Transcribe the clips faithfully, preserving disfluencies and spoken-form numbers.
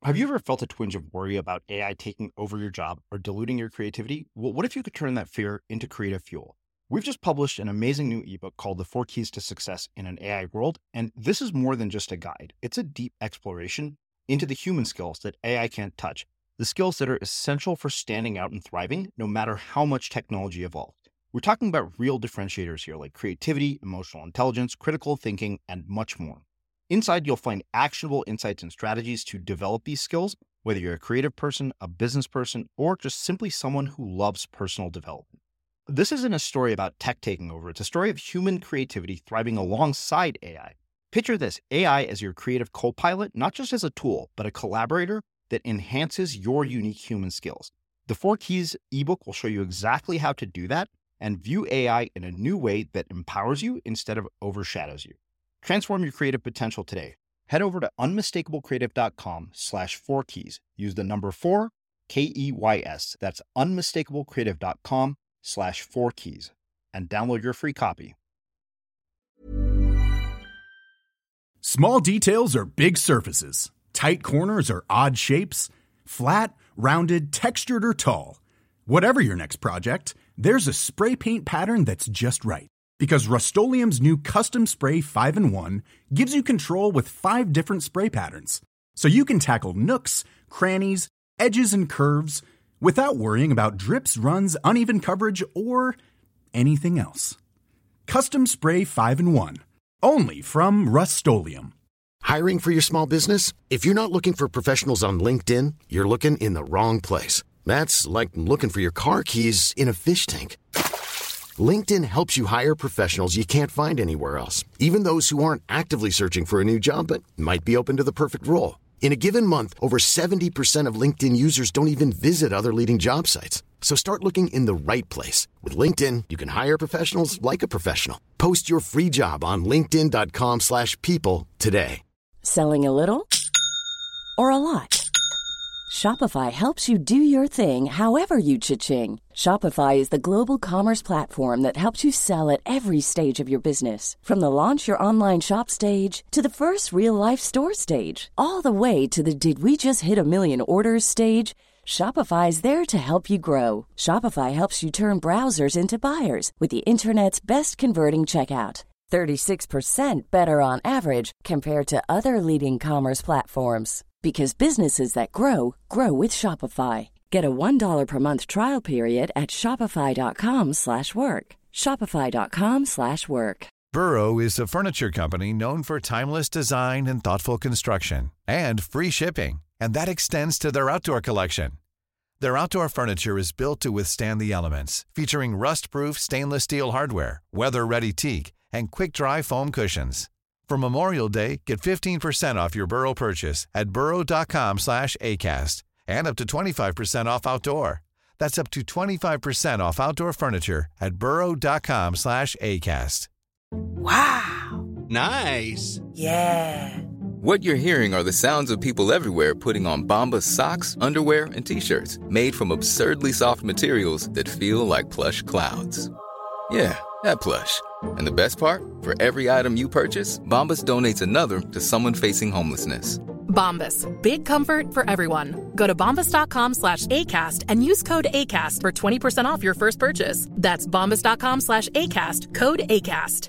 Have you ever felt a twinge of worry about A I taking over your job or diluting your creativity? Well, what if you could turn that fear into creative fuel? We've just published an amazing new ebook called The Four Keys to Success in an A I World, and this is more than just a guide. It's a deep exploration into the human skills that A I can't touch, the skills that are essential for standing out and thriving, no matter how much technology evolves. We're talking about real differentiators here, like creativity, emotional intelligence, critical thinking, and much more. Inside, you'll find actionable insights and strategies to develop these skills, whether you're a creative person, a business person, or just simply someone who loves personal development. This isn't a story about tech taking over. It's a story of human creativity thriving alongside A I. Picture this, A I as your creative co-pilot, not just as a tool, but a collaborator that enhances your unique human skills. The Four Keys ebook will show you exactly how to do that and view A I in a new way that empowers you instead of overshadows you. Transform your creative potential today. Head over to unmistakablecreative.com slash four keys. Use the number four, K E Y S. That's unmistakablecreative.com slash four keys and download your free copy. Small details are big surfaces. Tight corners are odd shapes. Flat, rounded, textured, or tall. Whatever your next project, there's a spray paint pattern that's just right. Because Rust-Oleum's new Custom Spray five in one gives you control with five different spray patterns. So you can tackle nooks, crannies, edges, and curves without worrying about drips, runs, uneven coverage, or anything else. Custom Spray five in one. Only from Rust-Oleum. Hiring for your small business? If you're not looking for professionals on LinkedIn, you're looking in the wrong place. That's like looking for your car keys in a fish tank. LinkedIn helps you hire professionals you can't find anywhere else, even those who aren't actively searching for a new job but might be open to the perfect role. In a given month, over seventy percent of LinkedIn users don't even visit other leading job sites. So start looking in the right place. With LinkedIn, you can hire professionals like a professional. Post your free job on linkedin.com slash people today. Selling a little or a lot? Shopify helps you do your thing however you cha-ching. Shopify is the global commerce platform that helps you sell at every stage of your business. From the launch your online shop stage to the first real-life store stage, all the way to the did we just hit a million orders stage. Shopify is there to help you grow. Shopify helps you turn browsers into buyers with the internet's best converting checkout. thirty-six percent better on average compared to other leading commerce platforms. Because businesses that grow, grow with Shopify. Get a one dollar per month trial period at shopify.com slash work. Shopify.com slash work. Burrow is a furniture company known for timeless design and thoughtful construction and free shipping. And that extends to their outdoor collection. Their outdoor furniture is built to withstand the elements, featuring rust-proof stainless steel hardware, weather-ready teak, and quick-dry foam cushions. For Memorial Day, get fifteen percent off your Burrow purchase at burrow.com slash ACAST and up to twenty-five percent off outdoor. That's up to twenty-five percent off outdoor furniture at burrow.com slash ACAST. Wow. Nice. Yeah. What you're hearing are the sounds of people everywhere putting on Bombas socks, underwear, and T-shirts made from absurdly soft materials that feel like plush clouds. Yeah, that plush. And the best part? For every item you purchase, Bombas donates another to someone facing homelessness. Bombas. Big comfort for everyone. Go to bombas.com slash ACAST and use code ACAST for twenty percent off your first purchase. That's bombas.com slash ACAST. Code ACAST.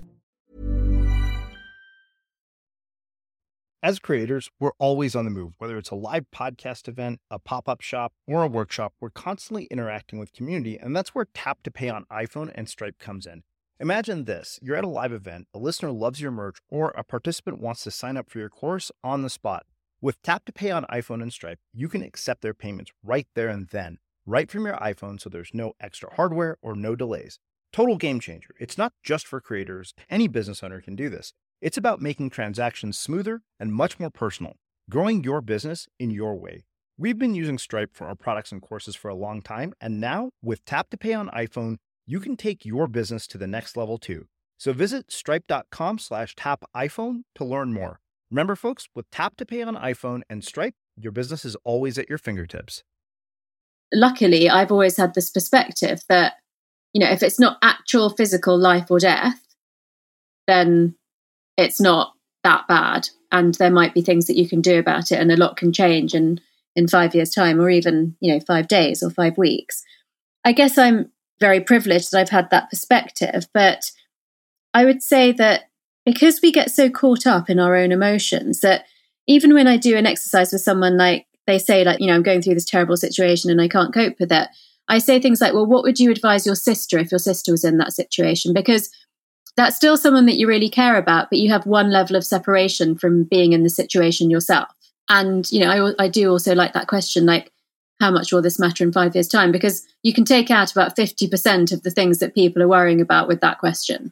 As creators, we're always on the move. Whether it's a live podcast event, a pop-up shop, or a workshop, we're constantly interacting with community, and that's where Tap to Pay on iPhone and Stripe comes in. Imagine this. You're at a live event, a listener loves your merch, or a participant wants to sign up for your course on the spot. With Tap to Pay on iPhone and Stripe, you can accept their payments right there and then, right from your iPhone, so there's no extra hardware or no delays. Total game changer. It's not just for creators. Any business owner can do this. It's about making transactions smoother and much more personal, growing your business in your way. We've been using Stripe for our products and courses for a long time, and now with Tap to Pay on iPhone, you can take your business to the next level too. So visit stripe.com slash tap iPhone to learn more. Remember, folks, with Tap to Pay on iPhone and Stripe, your business is always at your fingertips. Luckily, I've always had this perspective that, you know, if it's not actual physical life or death, then it's not that bad. and there might be things that you can do about it, and a lot can change in, in five years' time, or even, you know, five days or five weeks. I guess I'm very privileged that I've had that perspective, but I would say that because we get so caught up in our own emotions that even when I do an exercise with someone, like they say, like, you know, I'm going through this terrible situation and I can't cope with it, I say things like, well, what would you advise your sister if your sister was in that situation? Because that's still someone that you really care about, but you have one level of separation from being in the situation yourself. And, you know, I, I do also like that question, like, how much will this matter in five years' time? Because you can take out about fifty percent of the things that people are worrying about with that question.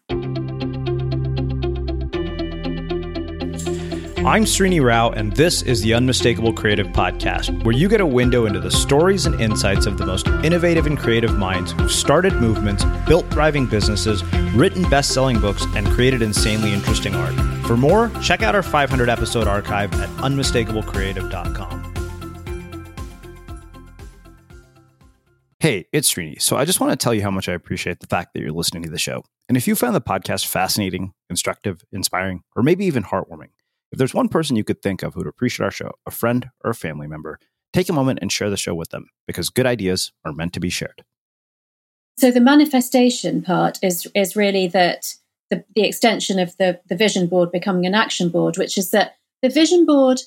I'm Srini Rao, and this is the Unmistakable Creative Podcast, where you get a window into the stories and insights of the most innovative and creative minds who've started movements, built thriving businesses, written best-selling books, and created insanely interesting art. For more, check out our five hundred episode archive at unmistakable creative dot com. Hey, it's Srini. So I just want to tell you how much I appreciate the fact that you're listening to the show. And if you found the podcast fascinating, instructive, inspiring, or maybe even heartwarming, if there's one person you could think of who would appreciate our show, a friend or a family member, take a moment and share the show with them, because good ideas are meant to be shared. So the manifestation part is is really that the, the extension of the, the vision board becoming an action board, which is that the vision board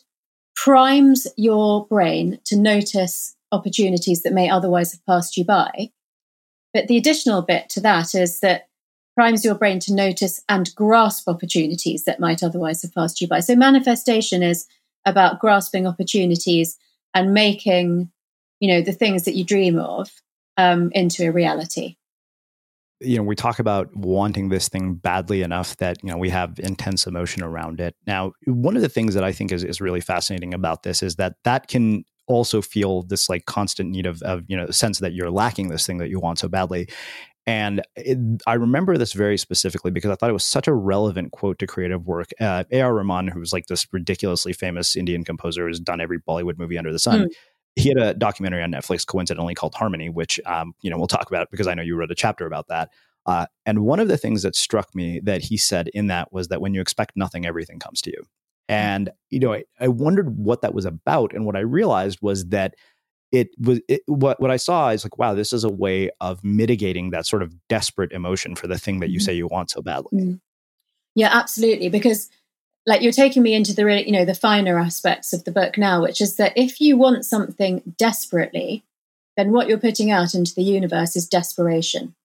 primes your brain to notice opportunities that may otherwise have passed you by. But the additional bit to that is that primes your brain to notice and grasp opportunities that might otherwise have passed you by. So manifestation is about grasping opportunities and making, you know, the things that you dream of um, into a reality. You know, we talk about wanting this thing badly enough that, you know, we have intense emotion around it. Now, one of the things that I think is, is really fascinating about this is that that can also feel this like constant need of, of, you know, the sense that you're lacking this thing that you want so badly. And it, I remember this very specifically because I thought it was such a relevant quote to creative work. Uh, A R Rahman, who was like this ridiculously famous Indian composer who's done every Bollywood movie under the sun, mm. he had a documentary on Netflix, coincidentally, called Harmony, which, um, you know, we'll talk about because I know you wrote a chapter about that. Uh, and one of the things that struck me that he said in that was that when you expect nothing, everything comes to you. And, you know, I, I wondered what that was about. And what I realized was that it was it, what, what I saw is like, wow, this is a way of mitigating that sort of desperate emotion for the thing that you say you want so badly. Mm. Yeah, absolutely. Because like you're taking me into the, you know, the finer aspects of the book now, which is that if you want something desperately, then what you're putting out into the universe is desperation.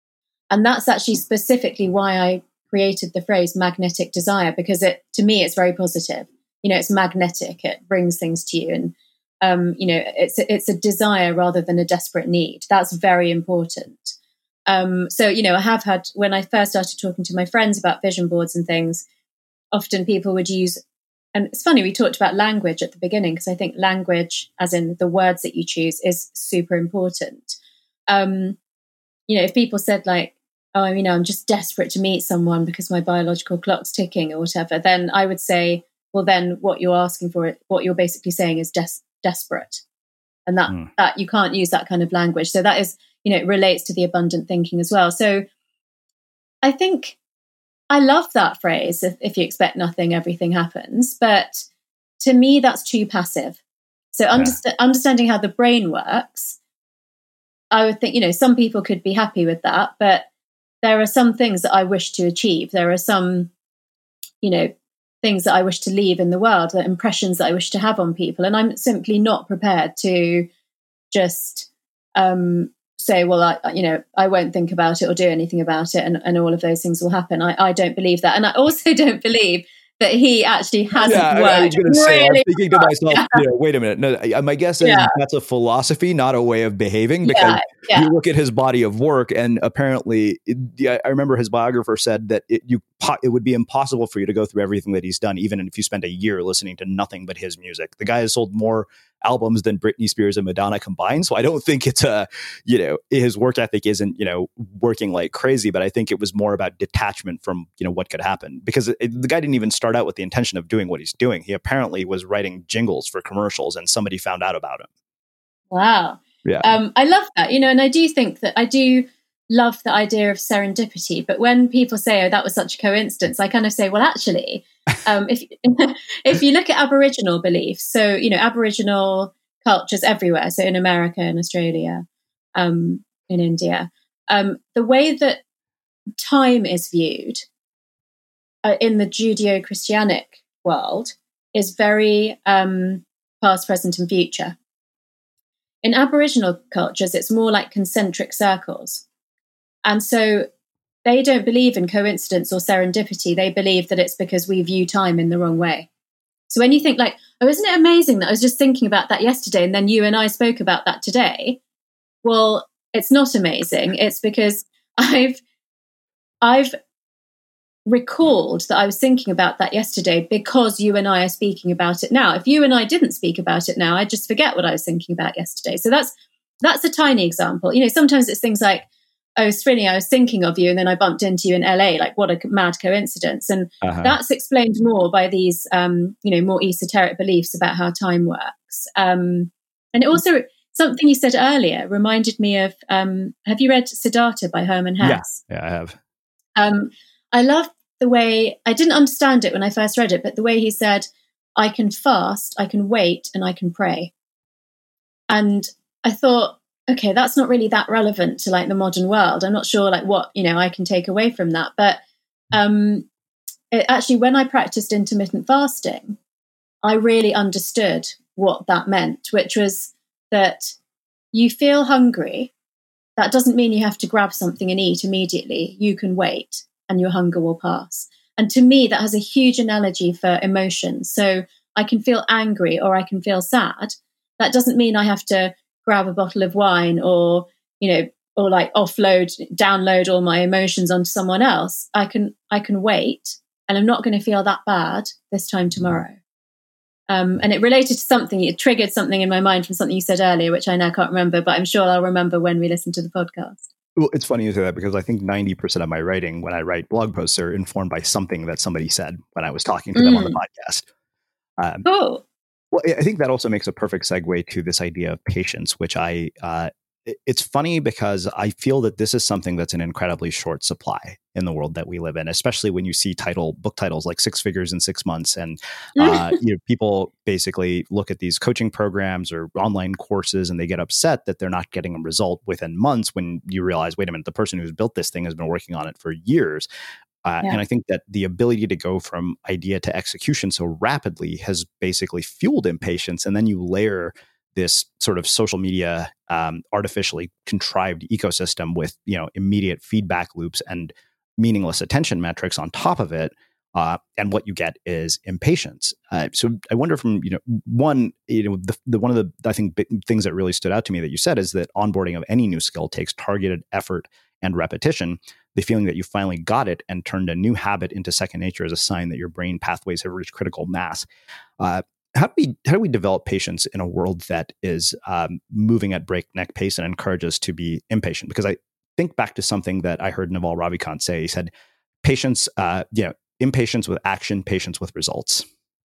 And that's actually specifically why I created the phrase magnetic desire, because it, to me, it's very positive. You know, it's magnetic. It brings things to you. And, um, you know, it's, it's a desire rather than a desperate need. That's very important. Um, so, you know, I have had, when I first started talking to my friends about vision boards and things, often people would use, and it's funny, we talked about language at the beginning, because I think language, as in the words that you choose, is super important. Um, you know, if people said like, oh, you know, I'm just desperate to meet someone because my biological clock's ticking or whatever, then I would say, well, then what you're asking for, what you're basically saying is des- desperate. And that, mm. that you can't use that kind of language. So that is, you know, it relates to the abundant thinking as well. So I think I love that phrase, if, if you expect nothing, everything happens. But to me, that's too passive. So yeah. underst- understanding how the brain works, I would think, you know, some people could be happy with that, but there are some things that I wish to achieve. There are some, you know, things that I wish to leave in the world, the impressions that I wish to have on people. And I'm simply not prepared to just um, say, well, I, you know, I won't think about it or do anything about it, and, and all of those things will happen. I, I don't believe that. And I also don't believe that he actually hasn't yeah, worked. I was going to really say, I'm thinking to myself, yeah. you know, wait a minute. No, my guess is yeah. that's a philosophy, not a way of behaving, because yeah, yeah. you look at his body of work, and apparently, it, yeah, I remember his biographer said that it, you it would be impossible for you to go through everything that he's done, even if you spend a year listening to nothing but his music. The guy has sold more albums than Britney Spears and Madonna combined. So I don't think it's a, you know, his work ethic isn't, you know, working like crazy, but I think it was more about detachment from, you know, what could happen, because it, the guy didn't even start out with the intention of doing what he's doing. He apparently was writing jingles for commercials, and somebody found out about him. Wow. Yeah. Um, I love that, you know, and I do think that I do love the idea of serendipity, but when people say, oh, that was such a coincidence, I kind of say, well, actually, Um, if if you look at Aboriginal beliefs, so you know Aboriginal cultures everywhere, so in America and Australia, um, in India, um, the way that time is viewed uh, in the Judeo-Christianic world is very um, past, present, and future. In Aboriginal cultures, it's more like concentric circles. And so they don't believe in coincidence or serendipity. They believe that it's because we view time in the wrong way. So when you think like, oh, isn't it amazing that I was just thinking about that yesterday and then you and I spoke about that today? Well, it's not amazing. It's because I've I've recalled that I was thinking about that yesterday because you and I are speaking about it now. If you and I didn't speak about it now, I'd just forget what I was thinking about yesterday. So that's that's a tiny example. You know, sometimes it's things like, oh, Srini, I was thinking of you and then I bumped into you in L A. Like, what a mad coincidence. And uh-huh. that's explained more by these, um, you know, more esoteric beliefs about how time works. Um, and it also, something you said earlier reminded me of, um, have you read Siddhartha by Hermann Hesse? Yeah, yeah, I have. Um, I love the way, I didn't understand it when I first read it, but the way he said, I can fast, I can wait, and I can pray. And I thought, okay, that's not really that relevant to like the modern world. I'm not sure like what, you know, I can take away from that. But um, it, actually, when I practiced intermittent fasting, I really understood what that meant, which was that you feel hungry. That doesn't mean you have to grab something and eat immediately. You can wait and your hunger will pass. And to me, that has a huge analogy for emotions. So I can feel angry or I can feel sad. That doesn't mean I have to grab a bottle of wine or, you know, or like offload, download all my emotions onto someone else. I can, I can wait and I'm not going to feel that bad this time tomorrow. Um, and it related to something, it triggered something in my mind from something you said earlier, which I now can't remember, but I'm sure I'll remember when we listen to the podcast. Well, it's funny you say that because I think ninety percent of my writing, when I write blog posts, are informed by something that somebody said when I was talking to mm. them on the podcast. Um, oh. Well, I think that also makes a perfect segue to this idea of patience, which I, uh, it's funny because I feel that this is something that's an incredibly short supply in the world that we live in, especially when you see title book titles like Six Figures in Six Months. And uh, you know, people basically look at these coaching programs or online courses and they get upset that they're not getting a result within months when you realize, wait a minute, the person who's built this thing has been working on it for years. Uh, yeah. And I think that the ability to go from idea to execution so rapidly has basically fueled impatience. And then you layer this sort of social media um, artificially contrived ecosystem with, you know, immediate feedback loops and meaningless attention metrics on top of it. Uh, and what you get is impatience. Uh, so I wonder from, you know, one, you know, the, the one of the, I think, big things that really stood out to me that you said is that onboarding of any new skill takes targeted effort and repetition. The feeling that you finally got it and turned a new habit into second nature is a sign that your brain pathways have reached critical mass. Uh, how do we how do we develop patience in a world that is um, moving at breakneck pace and encourages us to be impatient? Because I think back to something that I heard Naval Ravikant say. He said, "Patience, uh, you know, impatience with action, patience with results."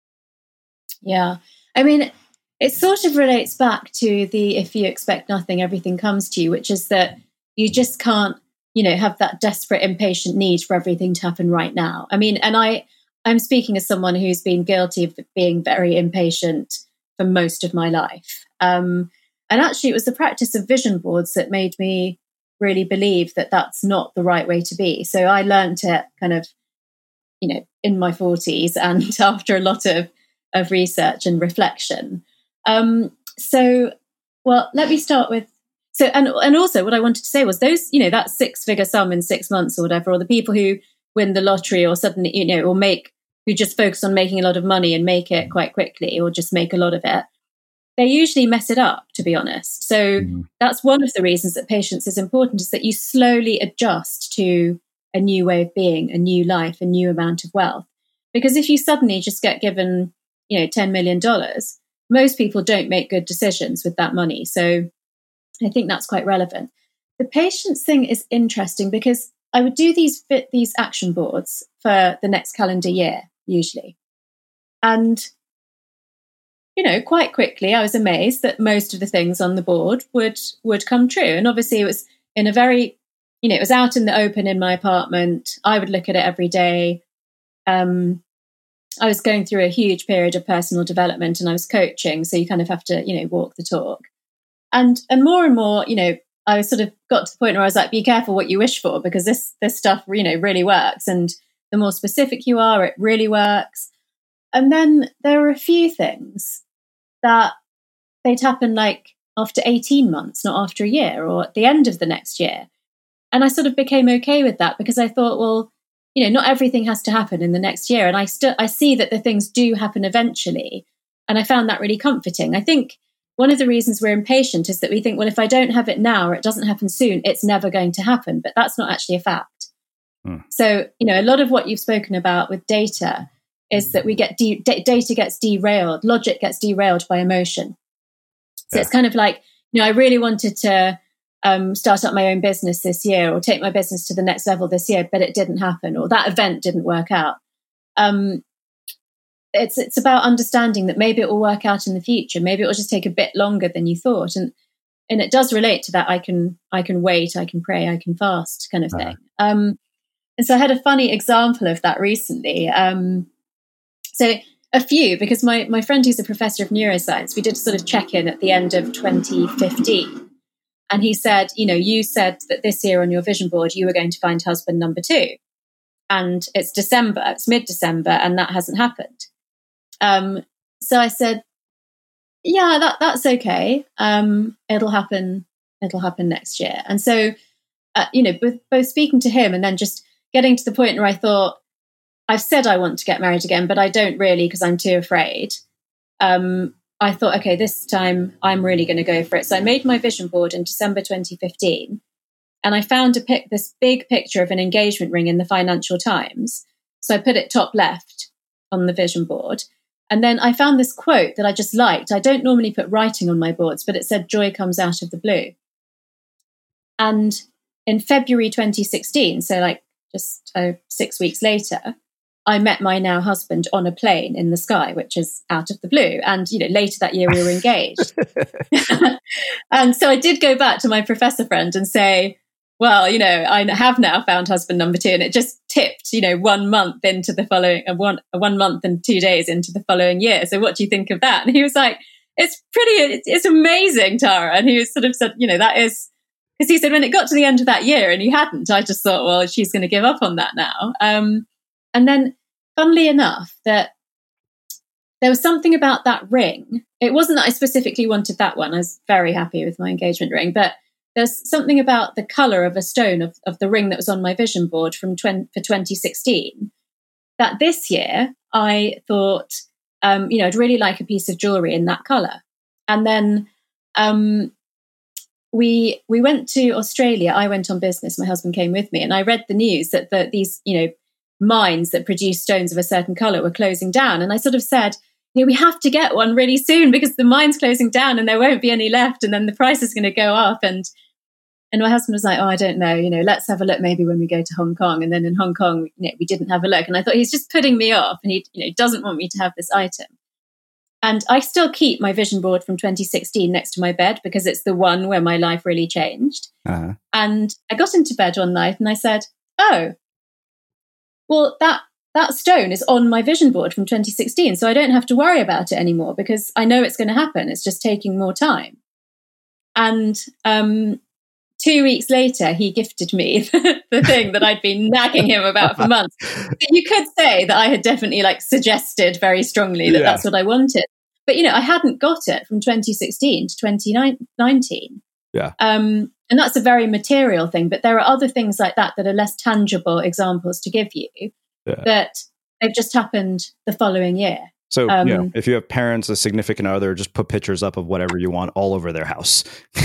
Yeah, I mean, it sort of relates back to the "if you expect nothing, everything comes to you," which is that you just can't, you know, have that desperate, impatient need for everything to happen right now. I mean, and I, I'm speaking as someone who's been guilty of being very impatient for most of my life. Um, and actually, it was the practice of vision boards that made me really believe that that's not the right way to be. So I learned it kind of, you know, in my forties and after a lot of, of research and reflection. Um, so, well, let me start with, So, and and also what I wanted to say was those, you know, that six figure sum in six months or whatever, or the people who win the lottery or suddenly, you know, or make, who just focus on making a lot of money and make it quite quickly or just make a lot of it, they usually mess it up, to be honest. So mm-hmm. that's one of the reasons that patience is important, is that you slowly adjust to a new way of being, a new life, a new amount of wealth. Because if you suddenly just get given, you know, ten million dollars, most people don't make good decisions with that money. So I think that's quite relevant. The patience thing is interesting because I would do these fit these action boards for the next calendar year, usually. And, you know, quite quickly, I was amazed that most of the things on the board would would come true. And obviously it was in a very, you know, it was out in the open in my apartment. I would look at it every day. Um, I was going through a huge period of personal development and I was coaching. So you kind of have to, you know, walk the talk. And and more and more, you know, I sort of got to the point where I was like, be careful what you wish for, because this this stuff, you know, really works. And the more specific you are, it really works. And then there were a few things that they'd happen like after eighteen months, not after a year, or at the end of the next year. And I sort of became okay with that because I thought, well, you know, not everything has to happen in the next year. And I still, I see that the things do happen eventually. And I found that really comforting. I think one of the reasons we're impatient is that we think, well, if I don't have it now or it doesn't happen soon, it's never going to happen. But that's not actually a fact. Hmm. So, you know, a lot of what you've spoken about with data is that we get de- d- data gets derailed, logic gets derailed by emotion. So yeah. It's kind of like, you know, I really wanted to um, start up my own business this year or take my business to the next level this year, but it didn't happen, or that event didn't work out. Um, it's it's about understanding that maybe it will work out in the future. Maybe it will just take a bit longer than you thought. And and it does relate to that. I can I can wait, I can pray, I can fast kind of thing. Uh-huh. Um, and so I had a funny example of that recently. Um, so a few, because my, my friend who's a professor of neuroscience, we did a sort of check-in at the end of twenty fifteen. And he said, you know, you said that this year on your vision board, you were going to find husband number two. And it's December, it's mid-December, and that hasn't happened. Um, so I said, yeah, that that's okay. Um, it'll happen, it'll happen next year. And so, uh, you know, both, both speaking to him and then just getting to the point where I thought, I've said I want to get married again, but I don't really because I'm too afraid. Um, I thought, okay, this time I'm really going to go for it. So I made my vision board in December twenty fifteen, and I found a pic, this big picture of an engagement ring in the Financial Times. So I put it top left on the vision board. And then I found this quote that I just liked. I don't normally put writing on my boards, but it said, joy comes out of the blue. And in February twenty sixteen, so like just uh, six weeks later, I met my now husband on a plane in the sky, which is out of the blue. And, you know, later that year we were engaged. And so I did go back to my professor friend and say, well, you know, I have now found husband number two. And it just tipped, you know, one month into the following, uh, one, uh, one month and two days into the following year. So what do you think of that? And he was like, it's pretty, it's, it's amazing, Tara. And he was sort of said, you know, that is, because he said when it got to the end of that year and he hadn't, I just thought, well, she's going to give up on that now. Um, And then, funnily enough, that there was something about that ring. It wasn't that I specifically wanted that one. I was very happy with my engagement ring. But there's something about the colour of a stone of, of the ring that was on my vision board from twenty, for twenty sixteen that this year I thought, um, you know, I'd really like a piece of jewellery in that colour. And then um, we we went to Australia. I went on business. My husband came with me. And I read the news that the, these, you know, mines that produce stones of a certain colour were closing down. And I sort of said, you know, we have to get one really soon because the mine's closing down and there won't be any left. And then the price is going to go up. And and my husband was like, oh, I don't know, you know, let's have a look maybe when we go to Hong Kong. And then in Hong Kong, you know, we didn't have a look. And I thought he's just putting me off and he, you know, doesn't want me to have this item. And I still keep my vision board from twenty sixteen next to my bed because it's the one where my life really changed. Uh-huh. And I got into bed one night and I said, oh, well, that that stone is on my vision board from twenty sixteen, so I don't have to worry about it anymore because I know it's going to happen. It's just taking more time. And um, two weeks later, he gifted me the, the thing that I'd been nagging him about for months. So you could say that I had definitely like suggested very strongly that yeah. that's what I wanted. But, you know, I hadn't got it from twenty sixteen to twenty nineteen. Yeah. Um, and that's a very material thing. But there are other things like that that are less tangible examples to give you yeah. that they've just happened the following year. So, um, you know, if you have parents, a significant other, just put pictures up of whatever you want all over their house.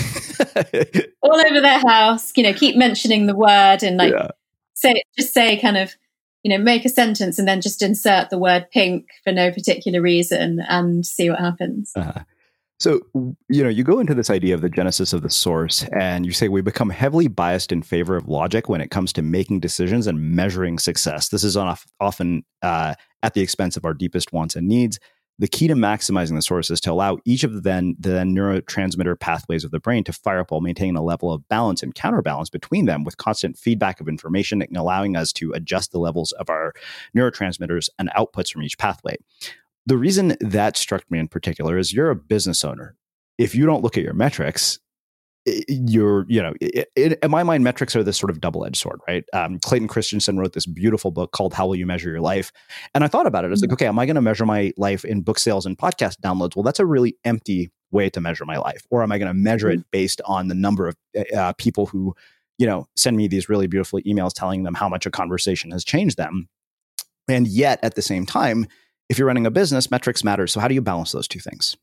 all over their house, you know, keep mentioning the word and like yeah. say, just say kind of, you know, make a sentence and then just insert the word pink for no particular reason and see what happens. Uh-huh. So, you know, you go into this idea of the genesis of the source and you say we become heavily biased in favor of logic when it comes to making decisions and measuring success. This is often uh, at the expense of our deepest wants and needs. The key to maximizing the source is to allow each of the then, the then neurotransmitter pathways of the brain to fire up while maintaining a level of balance and counterbalance between them with constant feedback of information and allowing us to adjust the levels of our neurotransmitters and outputs from each pathway. The reason that struck me in particular is you're a business owner. If you don't look at your metrics, you're, you know, it, it, in my mind, metrics are this sort of double-edged sword, right? Um, Clayton Christensen wrote this beautiful book called How Will You Measure Your Life? And I thought about it. I was like, okay, am I going to measure my life in book sales and podcast downloads? Well, that's a really empty way to measure my life. Or am I going to measure it based on the number of uh, people who, you know, send me these really beautiful emails telling them how much a conversation has changed them? And yet, at the same time, if you're running a business, metrics matter. So how do you balance those two things?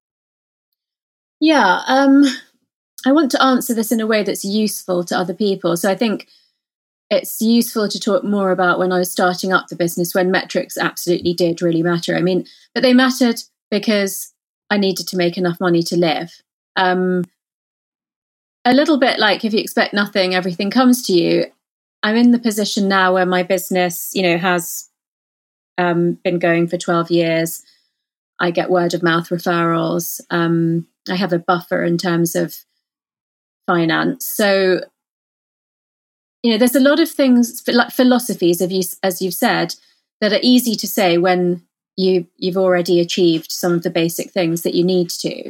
Yeah, um, I want to answer this in a way that's useful to other people. So I think it's useful to talk more about when I was starting up the business, when metrics absolutely did really matter. I mean, but they mattered because I needed to make enough money to live. Um, a little bit like if you expect nothing, everything comes to you. I'm in the position now where my business, you know, has um, been going for twelve years. I get word of mouth referrals. Um, I have a buffer in terms of finance. So, you know, there's a lot of things, like philosophies, of you, as you've said, that are easy to say when you, you've already achieved some of the basic things that you need to.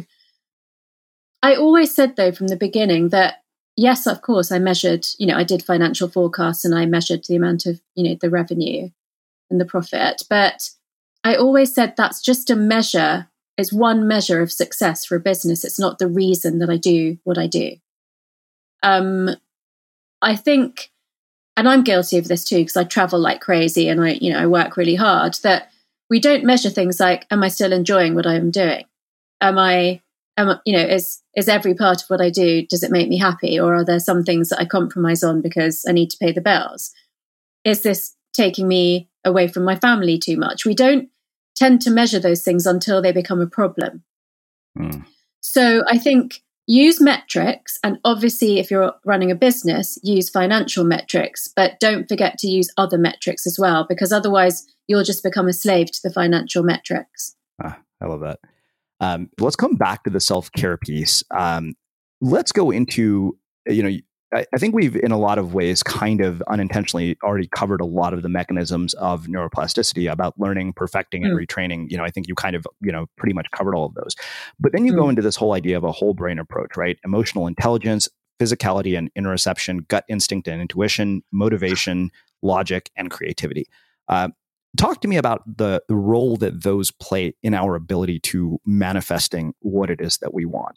I always said, though, from the beginning that, yes, of course, I measured, you know, I did financial forecasts and I measured the amount of, you know, the revenue and the profit. But I always said that's just a measure, it's one measure of success for a business. It's not the reason that I do what I do. Um, I think, and I'm guilty of this too, because I travel like crazy and I, you know, I work really hard, that we don't measure things like, am I still enjoying what I'm doing? Am I, am, you know, is, is every part of what I do, does it make me happy? Or are there some things that I compromise on because I need to pay the bills? Is this taking me away from my family too much? We don't tend to measure those things until they become a problem. Mm. So I think use metrics, and obviously if you're running a business, use financial metrics, but don't forget to use other metrics as well, because otherwise you'll just become a slave to the financial metrics. Ah, I love that. Um, let's come back to the self-care piece. Um, let's go into, you know, I, I think we've in a lot of ways kind of unintentionally already covered a lot of the mechanisms of neuroplasticity about learning, perfecting, and mm. retraining. You know, I think you kind of, you know, pretty much covered all of those. But then you mm. go into this whole idea of a whole brain approach, right? Emotional intelligence, physicality and interoception, gut instinct and intuition, motivation, logic, and creativity. Uh, talk to me about the, the role that those play in our ability to manifesting what it is that we want.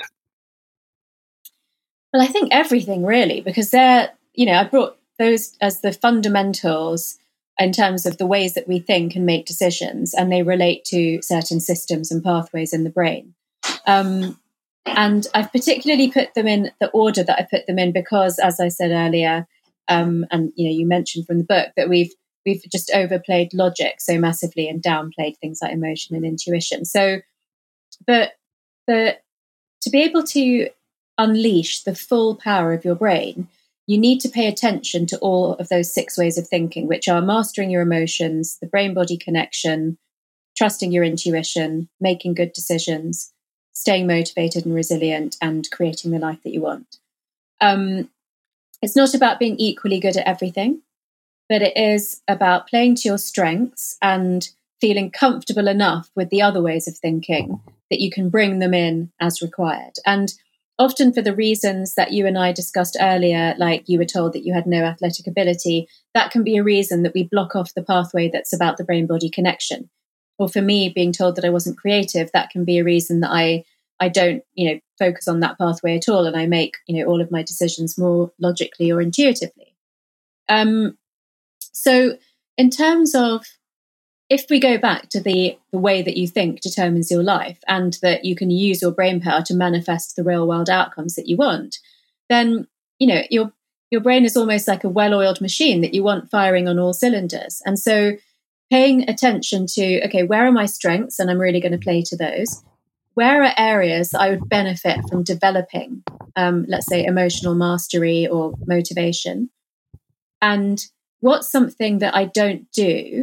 Well, I think everything really, because they're, you know, I brought those as the fundamentals in terms of the ways that we think and make decisions, and they relate to certain systems and pathways in the brain. Um, and I've particularly put them in the order that I put them in because, as I said earlier, um, and you know, you mentioned from the book that we've we've just overplayed logic so massively and downplayed things like emotion and intuition. So, but the to be able to unleash the full power of your brain, you need to pay attention to all of those six ways of thinking, which are mastering your emotions, the brain-body connection, trusting your intuition, making good decisions, staying motivated and resilient, and creating the life that you want. Um, it's not about being equally good at everything, but it is about playing to your strengths and feeling comfortable enough with the other ways of thinking that you can bring them in as required. And often for the reasons that you and I discussed earlier, like you were told that you had no athletic ability, that can be a reason that we block off the pathway that's about the brain-body connection. Or for me, being told that I wasn't creative, that can be a reason that I I don't, you know, focus on that pathway at all, and I make, you know, all of my decisions more logically or intuitively. Um, so in terms of, if we go back to the, the way that you think determines your life, and that you can use your brain power to manifest the real world outcomes that you want, then, you know, your your brain is almost like a well-oiled machine that you want firing on all cylinders. And so paying attention to, okay, where are my strengths? And I'm really going to play to those. Where are areas that I would benefit from developing, um, let's say emotional mastery or motivation? And what's something that I don't do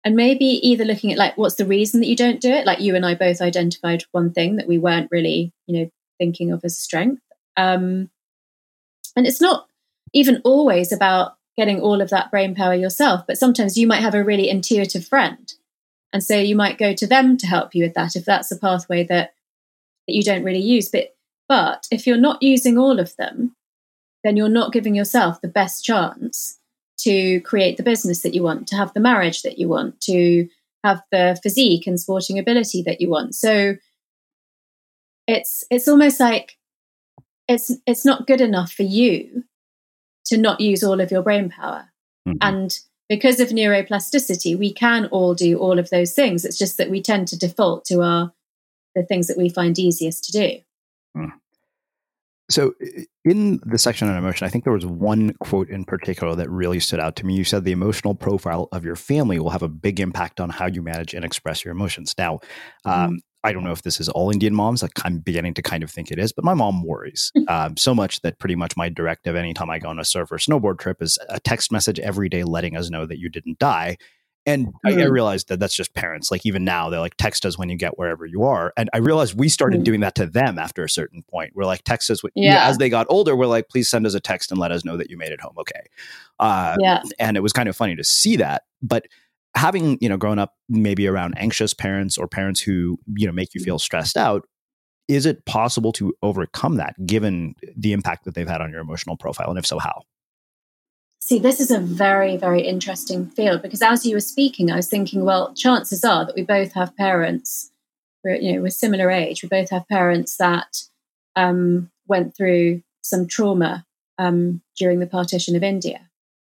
And maybe either looking at like, what's the reason that you don't do it? Like you and I both identified one thing that we weren't really, you know, thinking of as a strength. Um, and it's not even always about getting all of that brain power yourself, but sometimes you might have a really intuitive friend. And so you might go to them to help you with that if that's a pathway that, that you don't really use. But, but if you're not using all of them, then you're not giving yourself the best chance to create the business that you want, to have the marriage that you want, to have the physique and sporting ability that you want. So it's it's almost like it's it's not good enough for you to not use all of your brain power. Mm-hmm. And because of neuroplasticity, we can all do all of those things. It's just that we tend to default to our the things that we find easiest to do. Mm. So in the section on emotion, I think there was one quote in particular that really stood out to me. You said the emotional profile of your family will have a big impact on how you manage and express your emotions. Now, um, mm. I don't know if this is all Indian moms. Like I'm beginning to kind of think it is, but my mom worries um, so much that pretty much my directive anytime I go on a surf or snowboard trip is a text message every day letting us know that you didn't die. And mm. I, I realized that that's just parents. Like even now, they're like, text us when you get wherever you are. And I realized we started mm. doing that to them after a certain point. We're like, text us. When, yeah. You know, as they got older, we're like, please send us a text and let us know that you made it home okay. Uh, yeah. And it was kind of funny to see that. But having, you know, grown up maybe around anxious parents or parents who, you know, make you feel stressed out, is it possible to overcome that given the impact that they've had on your emotional profile? And if so, how? See, this is a very, very interesting field because as you were speaking, I was thinking, well, chances are that we both have parents, we're, you know, we're similar age. We both have parents that um, went through some trauma um, during the partition of India.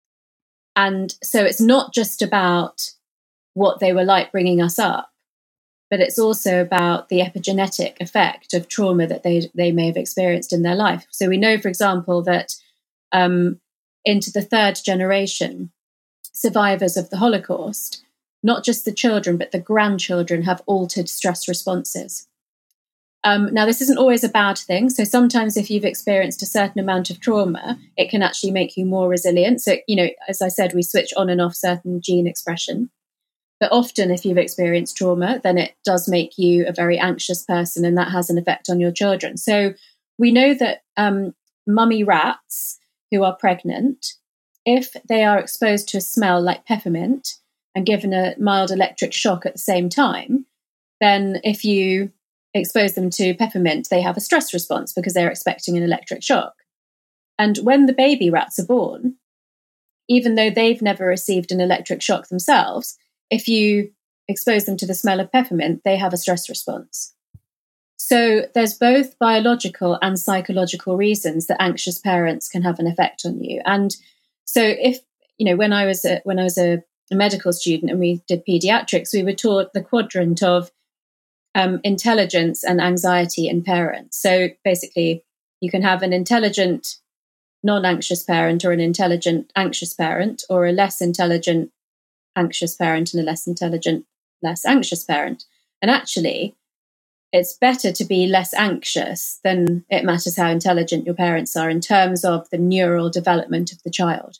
And so it's not just about what they were like bringing us up, but it's also about the epigenetic effect of trauma that they they may have experienced in their life. So we know, for example, that um, into the third generation, survivors of the Holocaust, not just the children, but the grandchildren have altered stress responses. Um, now, this isn't always a bad thing. So sometimes if you've experienced a certain amount of trauma, it can actually make you more resilient. So, you know, as I said, we switch on and off certain gene expression. But often if you've experienced trauma, then it does make you a very anxious person, and that has an effect on your children. So we know that um, mummy rats who are pregnant, if they are exposed to a smell like peppermint and given a mild electric shock at the same time, then if you expose them to peppermint, they have a stress response because they're expecting an electric shock. And when the baby rats are born, even though they've never received an electric shock themselves, if you expose them to the smell of peppermint, they have a stress response. So there's both biological and psychological reasons that anxious parents can have an effect on you. And so if, you know, when I was a, when I was a, a medical student and we did pediatrics, we were taught the quadrant of um, intelligence and anxiety in parents. So basically, you can have an intelligent, non-anxious parent or an intelligent, anxious parent, or a less intelligent, anxious parent and a less intelligent, less anxious parent. And actually, it's better to be less anxious than it matters how intelligent your parents are in terms of the neural development of the child.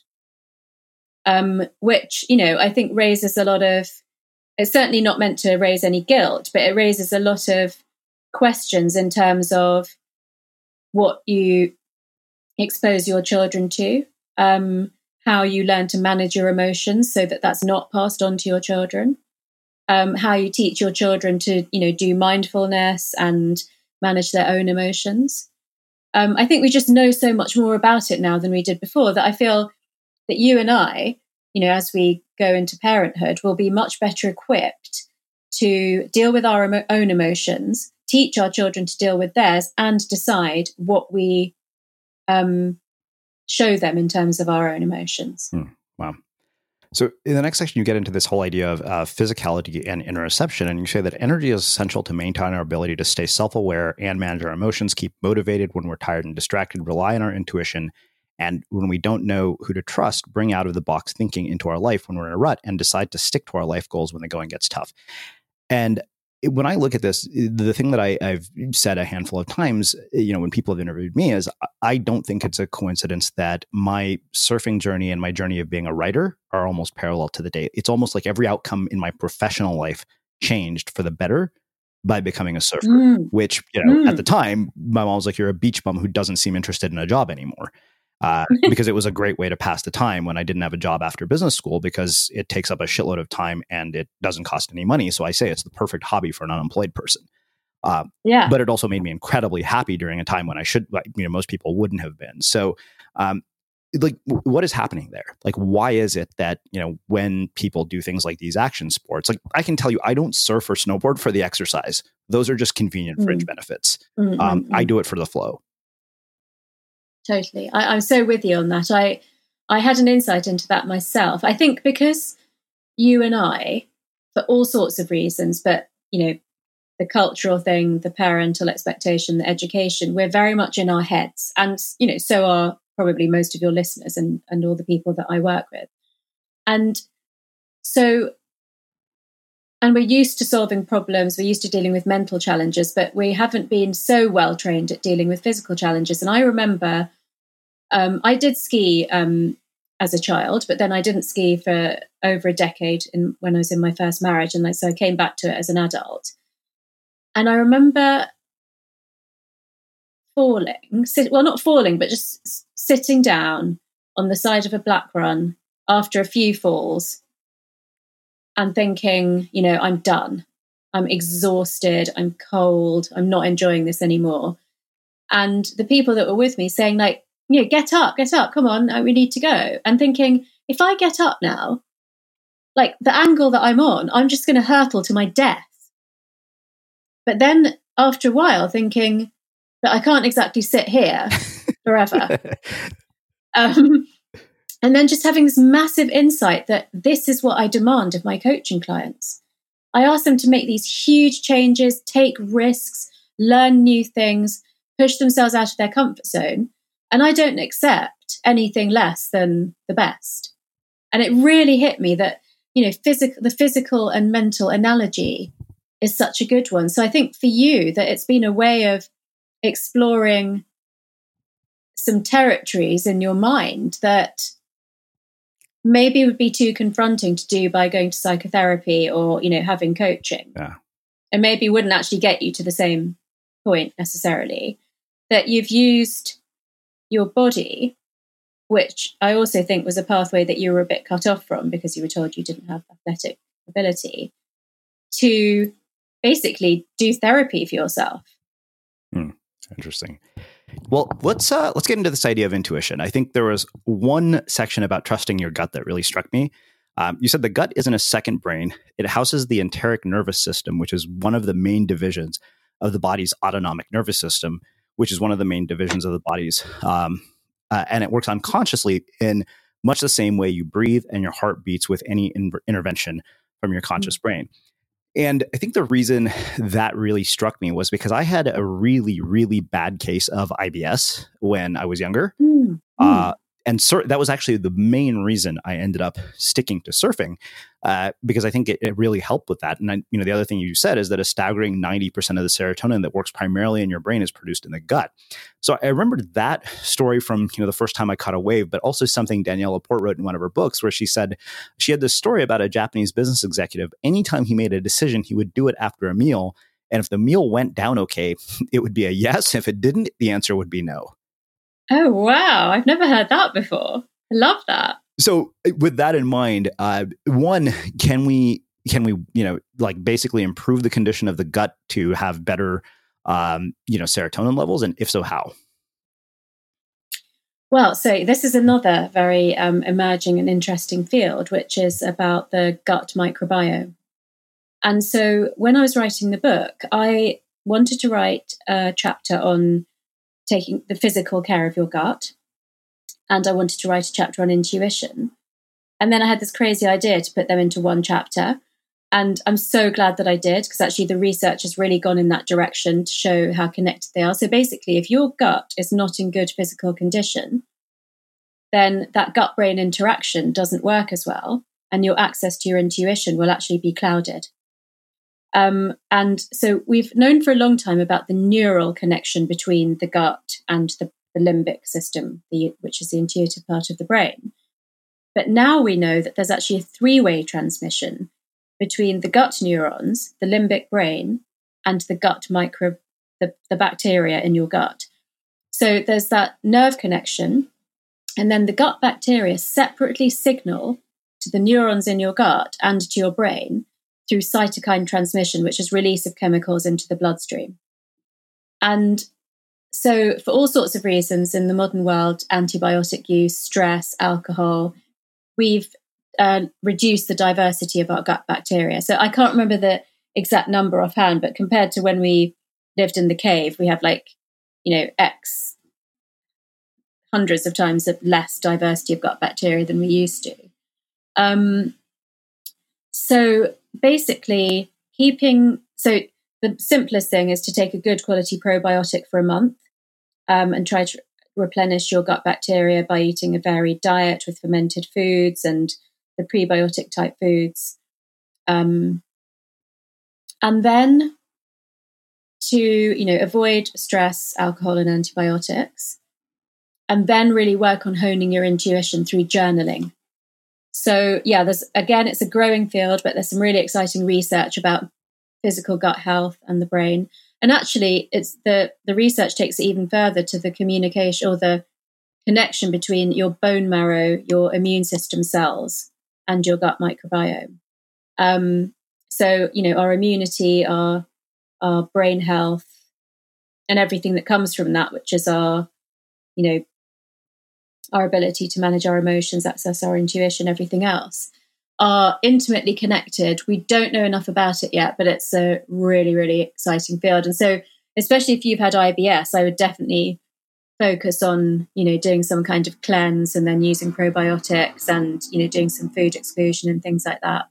Um, which, you know, I think raises a lot of, it's certainly not meant to raise any guilt, but it raises a lot of questions in terms of what you expose your children to, um, how you learn to manage your emotions so that that's not passed on to your children. Um, how you teach your children to, you know, do mindfulness and manage their own emotions. Um, I think we just know so much more about it now than we did before that I feel that you and I, you know, as we go into parenthood, will be much better equipped to deal with our emo- own emotions, teach our children to deal with theirs, and decide what we um, show them in terms of our own emotions. Hmm. Wow. So in the next section, you get into this whole idea of uh, physicality and interoception, and you say that energy is essential to maintain our ability to stay self-aware and manage our emotions, keep motivated when we're tired and distracted, rely on our intuition, and when we don't know who to trust, bring out-of-the-box thinking into our life when we're in a rut and decide to stick to our life goals when the going gets tough. And when I look at this, the thing that I, I've said a handful of times, you know, when people have interviewed me is I don't think it's a coincidence that my surfing journey and my journey of being a writer are almost parallel to the day. It's almost like every outcome in my professional life changed for the better by becoming a surfer, mm. which, you know, mm. at the time, my mom was like, you're a beach bum who doesn't seem interested in a job anymore. Uh, because it was a great way to pass the time when I didn't have a job after business school, because it takes up a shitload of time and it doesn't cost any money. So I say it's the perfect hobby for an unemployed person. Uh, yeah. But it also made me incredibly happy during a time when I should, like, you know, most people wouldn't have been. So, um, like, w- what is happening there? Like, why is it that, you know, when people do things like these action sports, like I can tell you, I don't surf or snowboard for the exercise. Those are just convenient mm. fringe benefits. Mm-hmm. Um, I do it for the flow. Totally. I, I'm so with you on that. I I had an insight into that myself. I think because you and I, for all sorts of reasons, but, you know, the cultural thing, the parental expectation, the education, we're very much in our heads. And, you know, so are probably most of your listeners and, and all the people that I work with. And so, and we're used to solving problems. We're used to dealing with mental challenges, but we haven't been so well trained at dealing with physical challenges. And I remember um, I did ski um, as a child, but then I didn't ski for over a decade in, when I was in my first marriage. And like, so I came back to it as an adult. And I remember falling, sit, well, not falling, but just sitting down on the side of a black run after a few falls and thinking, you know, I'm done. I'm exhausted. I'm cold. I'm not enjoying this anymore. And the people that were with me saying, like, you know, get up, get up, come on, we need to go. And thinking, if I get up now, like the angle that I'm on, I'm just going to hurtle to my death. But then after a while thinking that I can't exactly sit here forever. um, and then just having this massive insight that this is what I demand of my coaching clients. I ask them to make these huge changes, take risks, learn new things, push themselves out of their comfort zone. And I don't accept anything less than the best. And it really hit me that, you know, physical, the physical and mental analogy is such a good one. So I think for you that it's been a way of exploring some territories in your mind that maybe would be too confronting to do by going to psychotherapy or, you know, having coaching. Yeah. And maybe wouldn't actually get you to the same point necessarily. That you've used your body, which I also think was a pathway that you were a bit cut off from because you were told you didn't have athletic ability, to basically do therapy for yourself. Hmm. Interesting. Well, let's uh, let's get into this idea of intuition. I think there was one section about trusting your gut that really struck me. Um, you said the gut isn't a second brain. It houses the enteric nervous system, which is one of the main divisions of the body's autonomic nervous system, which is one of the main divisions of the body's. Um, uh, and it works unconsciously in much the same way you breathe and your heart beats with any in- intervention from your conscious mm-hmm. brain. And I think the reason that really struck me was because I had a really, really bad case of I B S when I was younger. Mm-hmm. Uh, and sur- that was actually the main reason I ended up sticking to surfing, uh, because I think it, it really helped with that. And I, you know, the other thing you said is that a staggering ninety percent of the serotonin that works primarily in your brain is produced in the gut. So I remembered that story from, you know, the first time I caught a wave, but also something Danielle Laporte wrote in one of her books where she said she had this story about a Japanese business executive. Anytime he made a decision, he would do it after a meal. And if the meal went down okay, it would be a yes. If it didn't, the answer would be no. Oh, wow. I've never heard that before. I love that. So with that in mind, uh, one, can we, can we, you know, like basically improve the condition of the gut to have better, um, you know, serotonin levels? And if so, how? Well, so this is another very um, emerging and interesting field, which is about the gut microbiome. And so when I was writing the book, I wanted to write a chapter on taking the physical care of your gut. And I wanted to write a chapter on intuition. And then I had this crazy idea to put them into one chapter. And I'm so glad that I did, because actually the research has really gone in that direction to show how connected they are. So basically, if your gut is not in good physical condition, then that gut-brain interaction doesn't work as well. And your access to your intuition will actually be clouded. Um, and so we've known for a long time about the neural connection between the gut and the, the limbic system, the, which is the intuitive part of the brain. But now we know that there's actually a three-way transmission between the gut neurons, the limbic brain, and the gut microbe, the, the bacteria in your gut. So there's that nerve connection, and then the gut bacteria separately signal to the neurons in your gut and to your brain through cytokine transmission, which is release of chemicals into the bloodstream. And so for all sorts of reasons in the modern world, antibiotic use, stress, alcohol, we've uh, reduced the diversity of our gut bacteria. So I can't remember the exact number offhand, but compared to when we lived in the cave, we have like, you know, X hundreds of times of less diversity of gut bacteria than we used to. Um, so basically keeping, so the simplest thing is to take a good quality probiotic for a month um, and try to replenish your gut bacteria by eating a varied diet with fermented foods and the prebiotic type foods. Um, and then to, you know, avoid stress, alcohol and antibiotics, and then really work on honing your intuition through journaling. So yeah, there's, again, it's a growing field, but there's some really exciting research about physical gut health and the brain. And actually, it's the, the research takes it even further to the communication or the connection between your bone marrow, your immune system cells, and your gut microbiome. Um, so, you know, our immunity, our, our brain health, and everything that comes from that, which is our, you know, our ability to manage our emotions, access our intuition, everything else, are intimately connected. We don't know enough about it yet, but it's a really, really exciting field. And so, especially if you've had I B S, I would definitely focus on, you know, doing some kind of cleanse and then using probiotics and, you know, doing some food exclusion and things like that.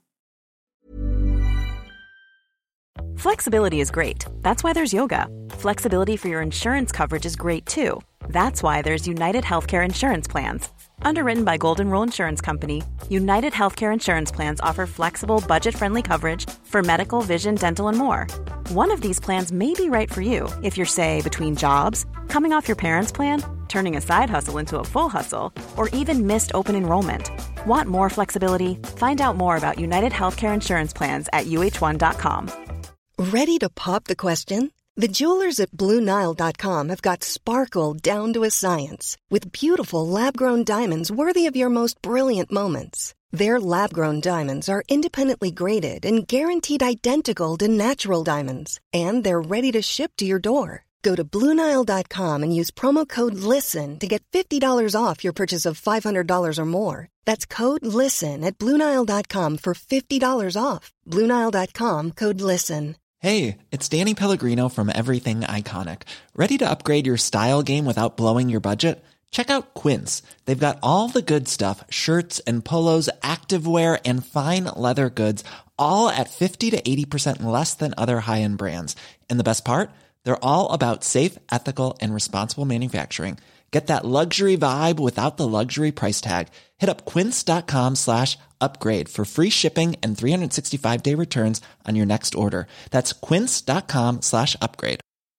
Flexibility is great. That's why there's yoga. Flexibility for your insurance coverage is great too. That's why there's United Healthcare Insurance Plans. Underwritten by Golden Rule Insurance Company, United Healthcare Insurance Plans offer flexible, budget-friendly coverage for medical, vision, dental, and more. One of these plans may be right for you if you're, say, between jobs, coming off your parents' plan, turning a side hustle into a full hustle, or even missed open enrollment. Want more flexibility? Find out more about United Healthcare Insurance Plans at U H one dot com. Ready to pop the question? The jewelers at Blue Nile dot com have got sparkle down to a science with beautiful lab-grown diamonds worthy of your most brilliant moments. Their lab-grown diamonds are independently graded and guaranteed identical to natural diamonds, and they're ready to ship to your door. Go to Blue Nile dot com and use promo code LISTEN to get fifty dollars off your purchase of five hundred dollars or more. That's code LISTEN at Blue Nile dot com for fifty dollars off. Blue Nile dot com, code LISTEN. Hey, it's Danny Pellegrino from Everything Iconic. Ready to upgrade your style game without blowing your budget? Check out Quince. They've got all the good stuff, shirts and polos, activewear, and fine leather goods, all at fifty to eighty percent less than other high-end brands. And the best part? They're all about safe, ethical, and responsible manufacturing. Get that luxury vibe without the luxury price tag. Hit up quince.com slash upgrade for free shipping and three sixty-five day returns on your next order. That's quince.com slash upgrade.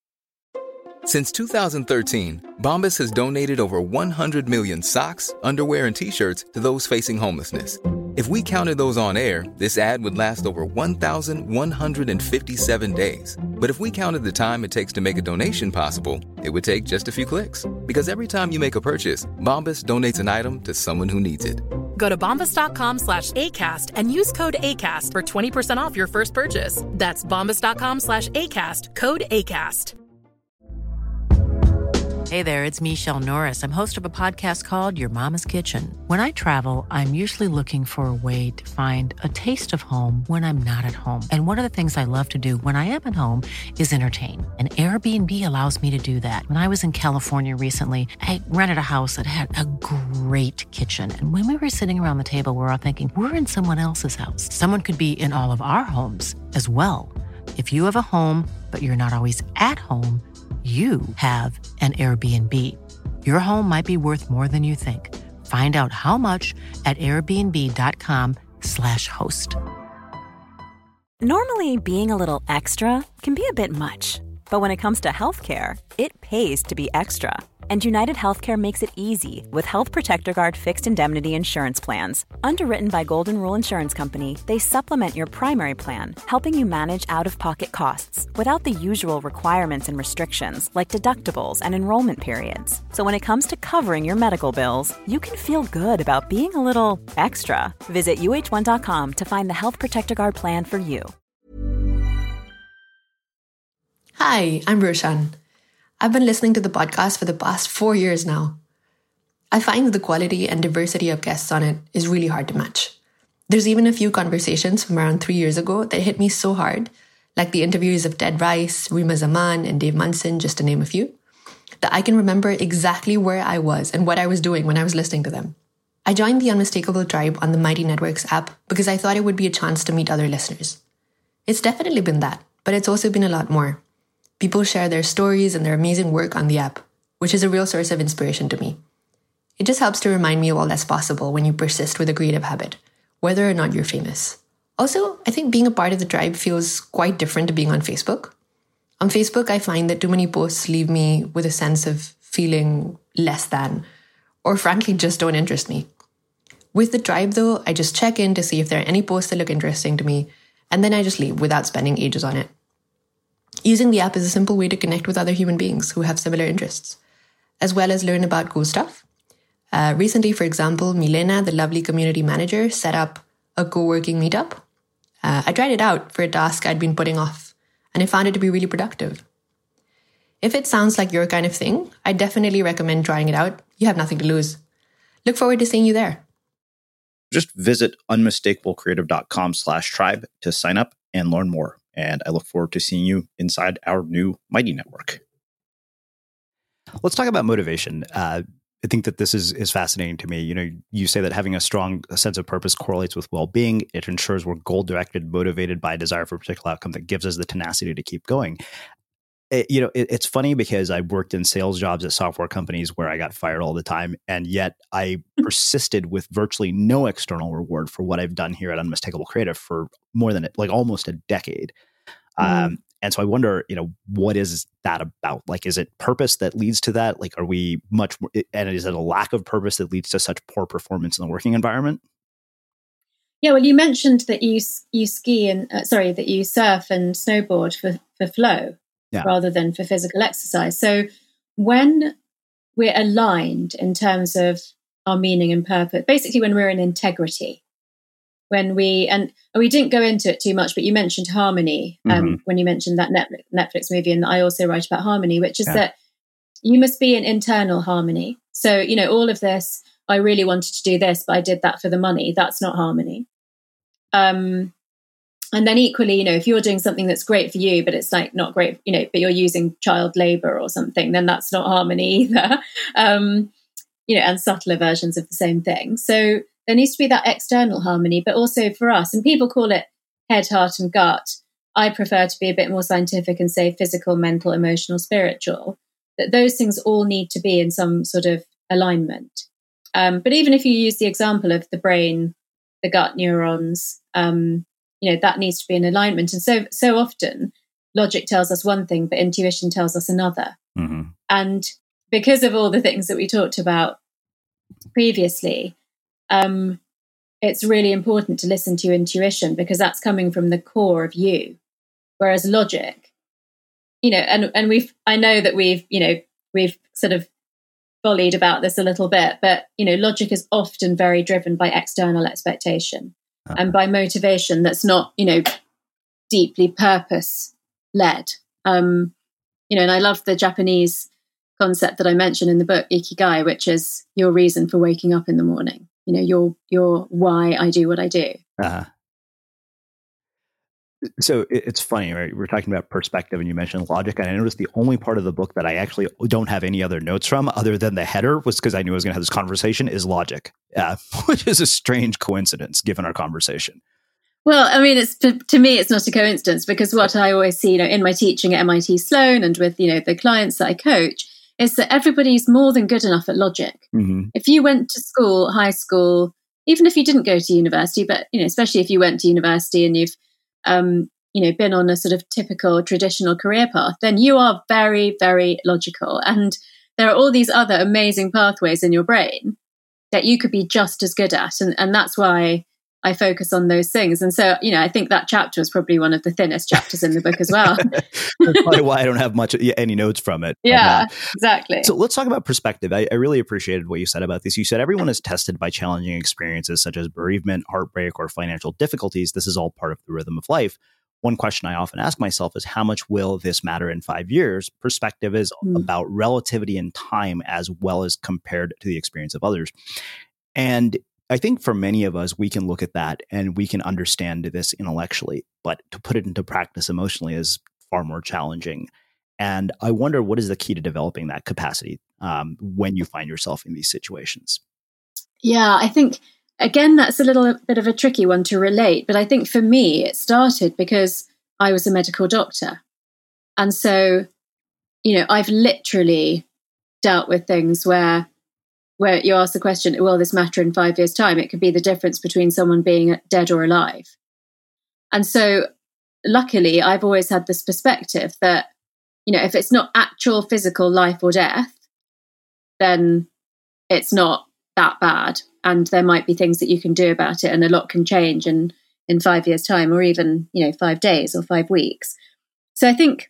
Since two thousand thirteen, Bombas has donated over one hundred million socks, underwear, and T-shirts to those facing homelessness. If we counted those on air, this ad would last over one thousand one hundred fifty-seven days. But if we counted the time it takes to make a donation possible, it would take just a few clicks. Because every time you make a purchase, Bombas donates an item to someone who needs it. Go to bombas.com slash ACAST and use code ACAST for twenty percent off your first purchase. That's bombas.com slash ACAST, code ACAST. Hey there, it's Michelle Norris. I'm host of a podcast called Your Mama's Kitchen. When I travel, I'm usually looking for a way to find a taste of home when I'm not at home. And one of the things I love to do when I am at home is entertain. And Airbnb allows me to do that. When I was in California recently, I rented a house that had a great kitchen. And when we were sitting around the table, we were all thinking, we're in someone else's house. Someone could be in all of our homes as well. If you have a home, but you're not always at home, you have an Airbnb. Your home might be worth more than you think. Find out how much at airbnb.com slash host. Normally, being a little extra can be a bit much, but when it comes to healthcare, it pays to be extra. And United Healthcare makes it easy with Health Protector Guard fixed indemnity insurance plans. Underwritten by Golden Rule Insurance Company, they supplement your primary plan, helping you manage out-of-pocket costs without the usual requirements and restrictions like deductibles and enrollment periods. So when it comes to covering your medical bills, you can feel good about being a little extra. Visit U H one dot com to find the Health Protector Guard plan for you. Hi, I'm Roshan. I've been listening to the podcast for the past four years now. I find the quality and diversity of guests on it is really hard to match. There's even a few conversations from around three years ago that hit me so hard, like the interviews of Ted Rice, Rima Zaman, and Dave Munson, just to name a few, that I can remember exactly where I was and what I was doing when I was listening to them. I joined the Unmistakable Tribe on the Mighty Networks app because I thought it would be a chance to meet other listeners. It's definitely been that, but it's also been a lot more. People share their stories and their amazing work on the app, which is a real source of inspiration to me. It just helps to remind me of all that's possible when you persist with a creative habit, whether or not you're famous. Also, I think being a part of the tribe feels quite different to being on Facebook. On Facebook, I find that too many posts leave me with a sense of feeling less than, or frankly, just don't interest me. With the tribe, though, I just check in to see if there are any posts that look interesting to me, and then I just leave without spending ages on it. Using the app is a simple way to connect with other human beings who have similar interests, as well as learn about cool stuff. Uh, recently, for example, Milena, the lovely community manager, set up a co-working meetup. Uh, I tried it out for a task I'd been putting off, and I found it to be really productive. If it sounds like your kind of thing, I definitely recommend trying it out. You have nothing to lose. Look forward to seeing you there. Just visit unmistakablecreative.com slash tribe to sign up and learn more. And I look forward to seeing you inside our new Mighty Network. Let's talk about motivation. Uh, I think that this is is fascinating to me. You know, you say that having a strong sense of purpose correlates with well-being. It ensures we're goal-directed, motivated by a desire for a particular outcome that gives us the tenacity to keep going. It, you know, it, it's funny because I worked in sales jobs at software companies where I got fired all the time, and yet I persisted with virtually no external reward for what I've done here at Unmistakable Creative for more than like almost a decade. Mm. Um, and so I wonder, you know, what is that about? Like, is it purpose that leads to that? Like, are we much more, and is it a lack of purpose that leads to such poor performance in the working environment? Yeah, well, you mentioned that you you ski and uh, sorry, that you surf and snowboard for for flow. Yeah. Rather than for physical exercise. So when we're aligned in terms of our meaning and purpose, basically when we're in integrity, when we, and we didn't go into it too much, but you mentioned harmony um, mm-hmm. when you mentioned that Netflix, Netflix movie, and I also write about harmony, which is yeah. that you must be in internal harmony. So, you know, all of this, I really wanted to do this, but I did that for the money. That's not harmony. Um, And then equally, you know, if you're doing something that's great for you, but it's like not great, you know, but you're using child labor or something, then that's not harmony either. Um, you know, and subtler versions of the same thing. So there needs to be that external harmony, but also for us, and people call it head, heart, and gut. I prefer to be a bit more scientific and say physical, mental, emotional, spiritual, that those things all need to be in some sort of alignment. Um, but even if you use the example of the brain, the gut neurons, um, you know, that needs to be in alignment. And so, so often logic tells us one thing, but intuition tells us another. Mm-hmm. And because of all the things that we talked about previously, um, it's really important to listen to your intuition because that's coming from the core of you. Whereas logic, you know, and, and we've, I know that we've, you know, we've sort of volleyed about this a little bit, but, you know, logic is often very driven by external expectation. Uh-huh. And by motivation that's not, you know, deeply purpose-led. Um, you know, and I love the Japanese concept that I mentioned in the book, Ikigai, which is your reason for waking up in the morning. You know, your your why I do what I do. Uh-huh. So it's funny, right? We're talking about perspective and you mentioned logic. And I noticed the only part of the book that I actually don't have any other notes from other than the header was because I knew I was going to have this conversation is logic, uh, which is a strange coincidence given our conversation. Well, I mean, it's to, to me, it's not a coincidence because what I always see, you know, in my teaching at M I T Sloan and with, you know, the clients that I coach is that everybody's more than good enough at logic. Mm-hmm. If you went to school, high school, even if you didn't go to university, but, you know, especially if you went to university and you've um, you know, been on a sort of typical traditional career path, then you are very, very logical. And there are all these other amazing pathways in your brain that you could be just as good at. And, and that's why I focus on those things. And so, you know, I think that chapter is probably one of the thinnest chapters in the book as well. That's probably why I don't have much, any notes from it. Yeah, but, uh, exactly. So let's talk about perspective. I, I really appreciated what you said about this. You said everyone is tested by challenging experiences such as bereavement, heartbreak, or financial difficulties. This is all part of the rhythm of life. One question I often ask myself is, how much will this matter in five years? Perspective is mm. about relativity in time as well as compared to the experience of others. And I think for many of us, we can look at that and we can understand this intellectually, but to put it into practice emotionally is far more challenging. And I wonder, what is the key to developing that capacity um, when you find yourself in these situations? Yeah, I think, again, that's a little bit of a tricky one to relate. But I think for me, it started because I was a medical doctor. And so, you know, I've literally dealt with things where where you ask the question, will this matter in five years' time? It could be the difference between someone being dead or alive. And so luckily, I've always had this perspective that, you know, if it's not actual physical life or death, then it's not that bad. And there might be things that you can do about it, and a lot can change in, in five years' time, or even, you know, five days or five weeks. So I think,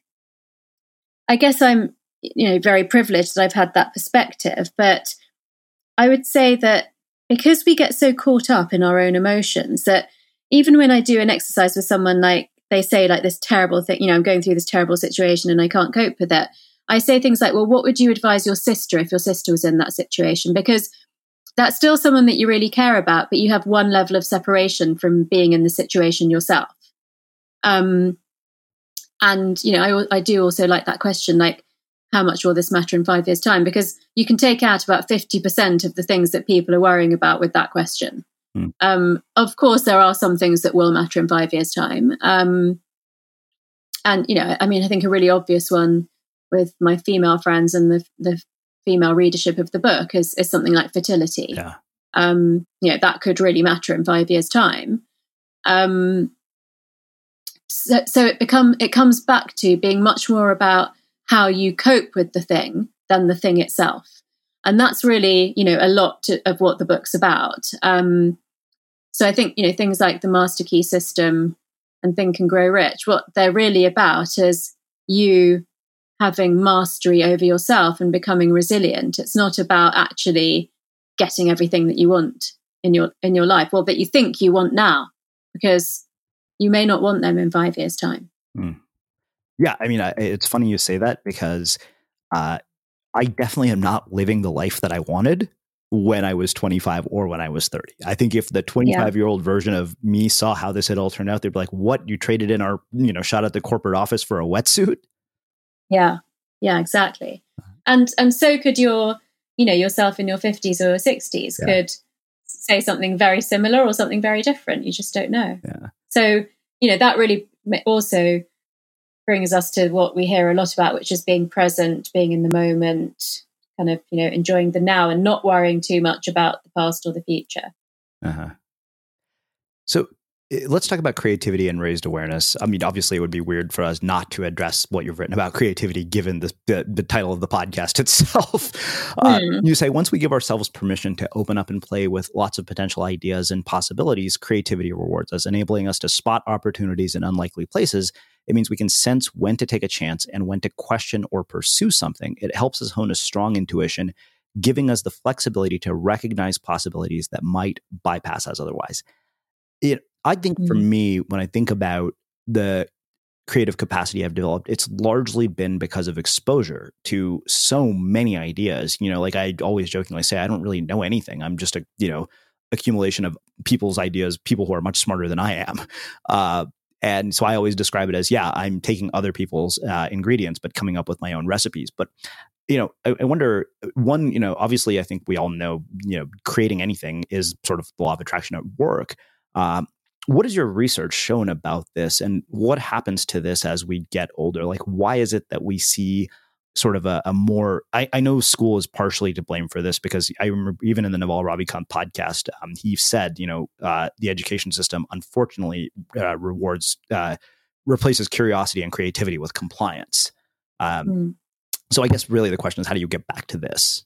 I guess I'm, you know, very privileged that I've had that perspective. But I would say that because we get so caught up in our own emotions, that even when I do an exercise with someone, like they say like this terrible thing, you know, I'm going through this terrible situation and I can't cope with it, I say things like, well, what would you advise your sister if your sister was in that situation? Because that's still someone that you really care about, but you have one level of separation from being in the situation yourself. Um, and, you know, I, I do also like that question, like, how much will this matter in five years' time? Because you can take out about fifty percent of the things that people are worrying about with that question. Mm. Um, of course, there are some things that will matter in five years' time. Um, and, you know, I mean, I think a really obvious one with my female friends and the, the female readership of the book is, is something like fertility. Yeah. Um, you know, that could really matter in five years' time. Um, so, so it become it comes back to being much more about how you cope with the thing than the thing itself. And that's really, you know, a lot to, of what the book's about. Um, so I think, you know, things like the Master Key System and Think and Grow Rich, what they're really about is you having mastery over yourself and becoming resilient. It's not about actually getting everything that you want in your in your life, or that you think you want now, because you may not want them in five years' time. Mm. Yeah, I mean, I, it's funny you say that, because uh, I definitely am not living the life that I wanted when I was twenty-five or when I was thirty. I think if the twenty-five-year-old yeah. version of me saw how this had all turned out, they'd be like, what? You traded in our, you know, shot at the corporate office for a wetsuit? Yeah, yeah, exactly. And and so could your, you know, yourself in your fifties or sixties yeah. could say something very similar or something very different. You just don't know. Yeah. So, you know, that really also brings us to what we hear a lot about, which is being present, being in the moment, kind of, you know, enjoying the now and not worrying too much about the past or the future. Uh-huh. So let's talk about creativity and raised awareness. I mean, obviously, it would be weird for us not to address what you've written about creativity, given the the, the title of the podcast itself. Uh, mm. You say, once we give ourselves permission to open up and play with lots of potential ideas and possibilities, creativity rewards us, enabling us to spot opportunities in unlikely places. It means we can sense when to take a chance and when to question or pursue something. It helps us hone a strong intuition, giving us the flexibility to recognize possibilities that might bypass us otherwise. It, I think for me, when I think about the creative capacity I've developed, it's largely been because of exposure to so many ideas. You know, like I always jokingly say, I don't really know anything. I'm just a, you know, accumulation of people's ideas, people who are much smarter than I am. Uh, and so I always describe it as, yeah, I'm taking other people's uh, ingredients, but coming up with my own recipes. But you know, I, I wonder, one, you know, obviously I think we all know, you know, creating anything is sort of the law of attraction at work. Um, what has your research shown about this, and what happens to this as we get older? Like, why is it that we see sort of a, a more, I, I know school is partially to blame for this, because I remember even in the Naval Ravikant podcast, um, he said, you know, uh, the education system, unfortunately, uh, rewards, uh, replaces curiosity and creativity with compliance. Um, mm. So I guess really the question is, how do you get back to this?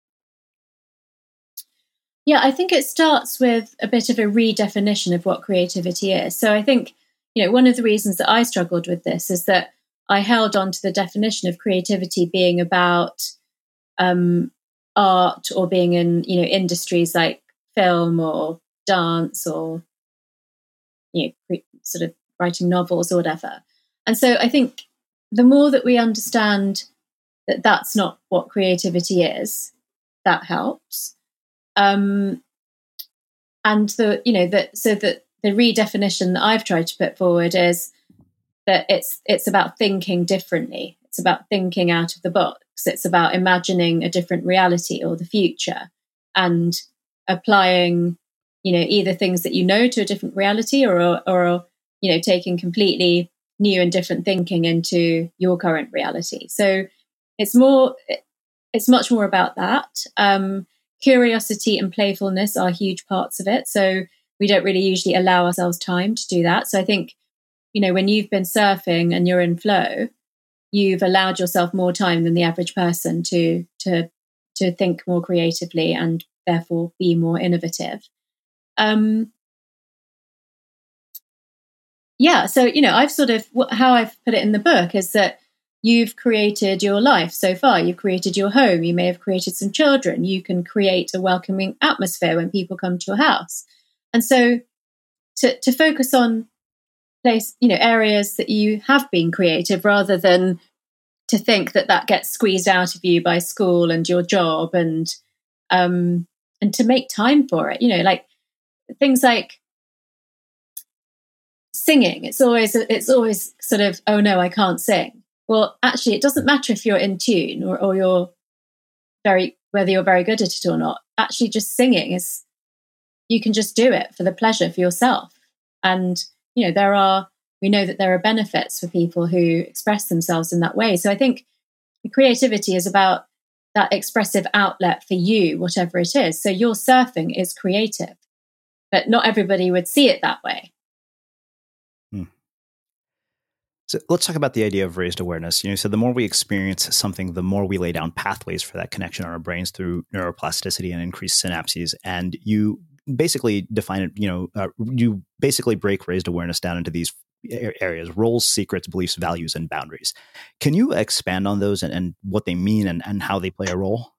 Yeah, I think it starts with a bit of a redefinition of what creativity is. So I think, you know, one of the reasons that I struggled with this is that I held on to the definition of creativity being about um, art, or being in, you know, industries like film or dance, or, you know, pre- sort of writing novels or whatever. And so I think the more that we understand that that's not what creativity is, that helps. Um, and the, you know, that, so that the redefinition that I've tried to put forward is that it's, it's about thinking differently. It's about thinking out of the box. It's about imagining a different reality or the future, and applying, you know, either things that you know to a different reality, or, or, you know, taking completely new and different thinking into your current reality. So it's more, it's much more about that. Um, Curiosity and playfulness are huge parts of it. So we don't really usually allow ourselves time to do that. So I think, you know, when you've been surfing and you're in flow, you've allowed yourself more time than the average person to to to think more creatively and therefore be more innovative. Um, yeah. So, you know, I've sort of, how I've put it in the book is that you've created your life so far. You've created your home. You may have created some children. You can create a welcoming atmosphere when people come to your house. And so to, to focus on place, you know, areas that you have been creative, rather than to think that that gets squeezed out of you by school and your job, and, um, and to make time for it, you know, like things like singing. It's always, it's always sort of, oh no, I can't sing. Well, actually, it doesn't matter if you're in tune or, or you're very, whether you're very good at it or not. Actually, just singing is, you can just do it for the pleasure for yourself. And, you know, there are, we know that there are benefits for people who express themselves in that way. So I think creativity is about that expressive outlet for you, whatever it is. So your surfing is creative, but not everybody would see it that way. So let's talk about the idea of raised awareness. You know, so the more we experience something, the more we lay down pathways for that connection in our brains through neuroplasticity and increased synapses. And you basically define it, you know, uh, you basically break raised awareness down into these areas: roles, secrets, beliefs, values, and boundaries. Can you expand on those and, and what they mean and, and how they play a role?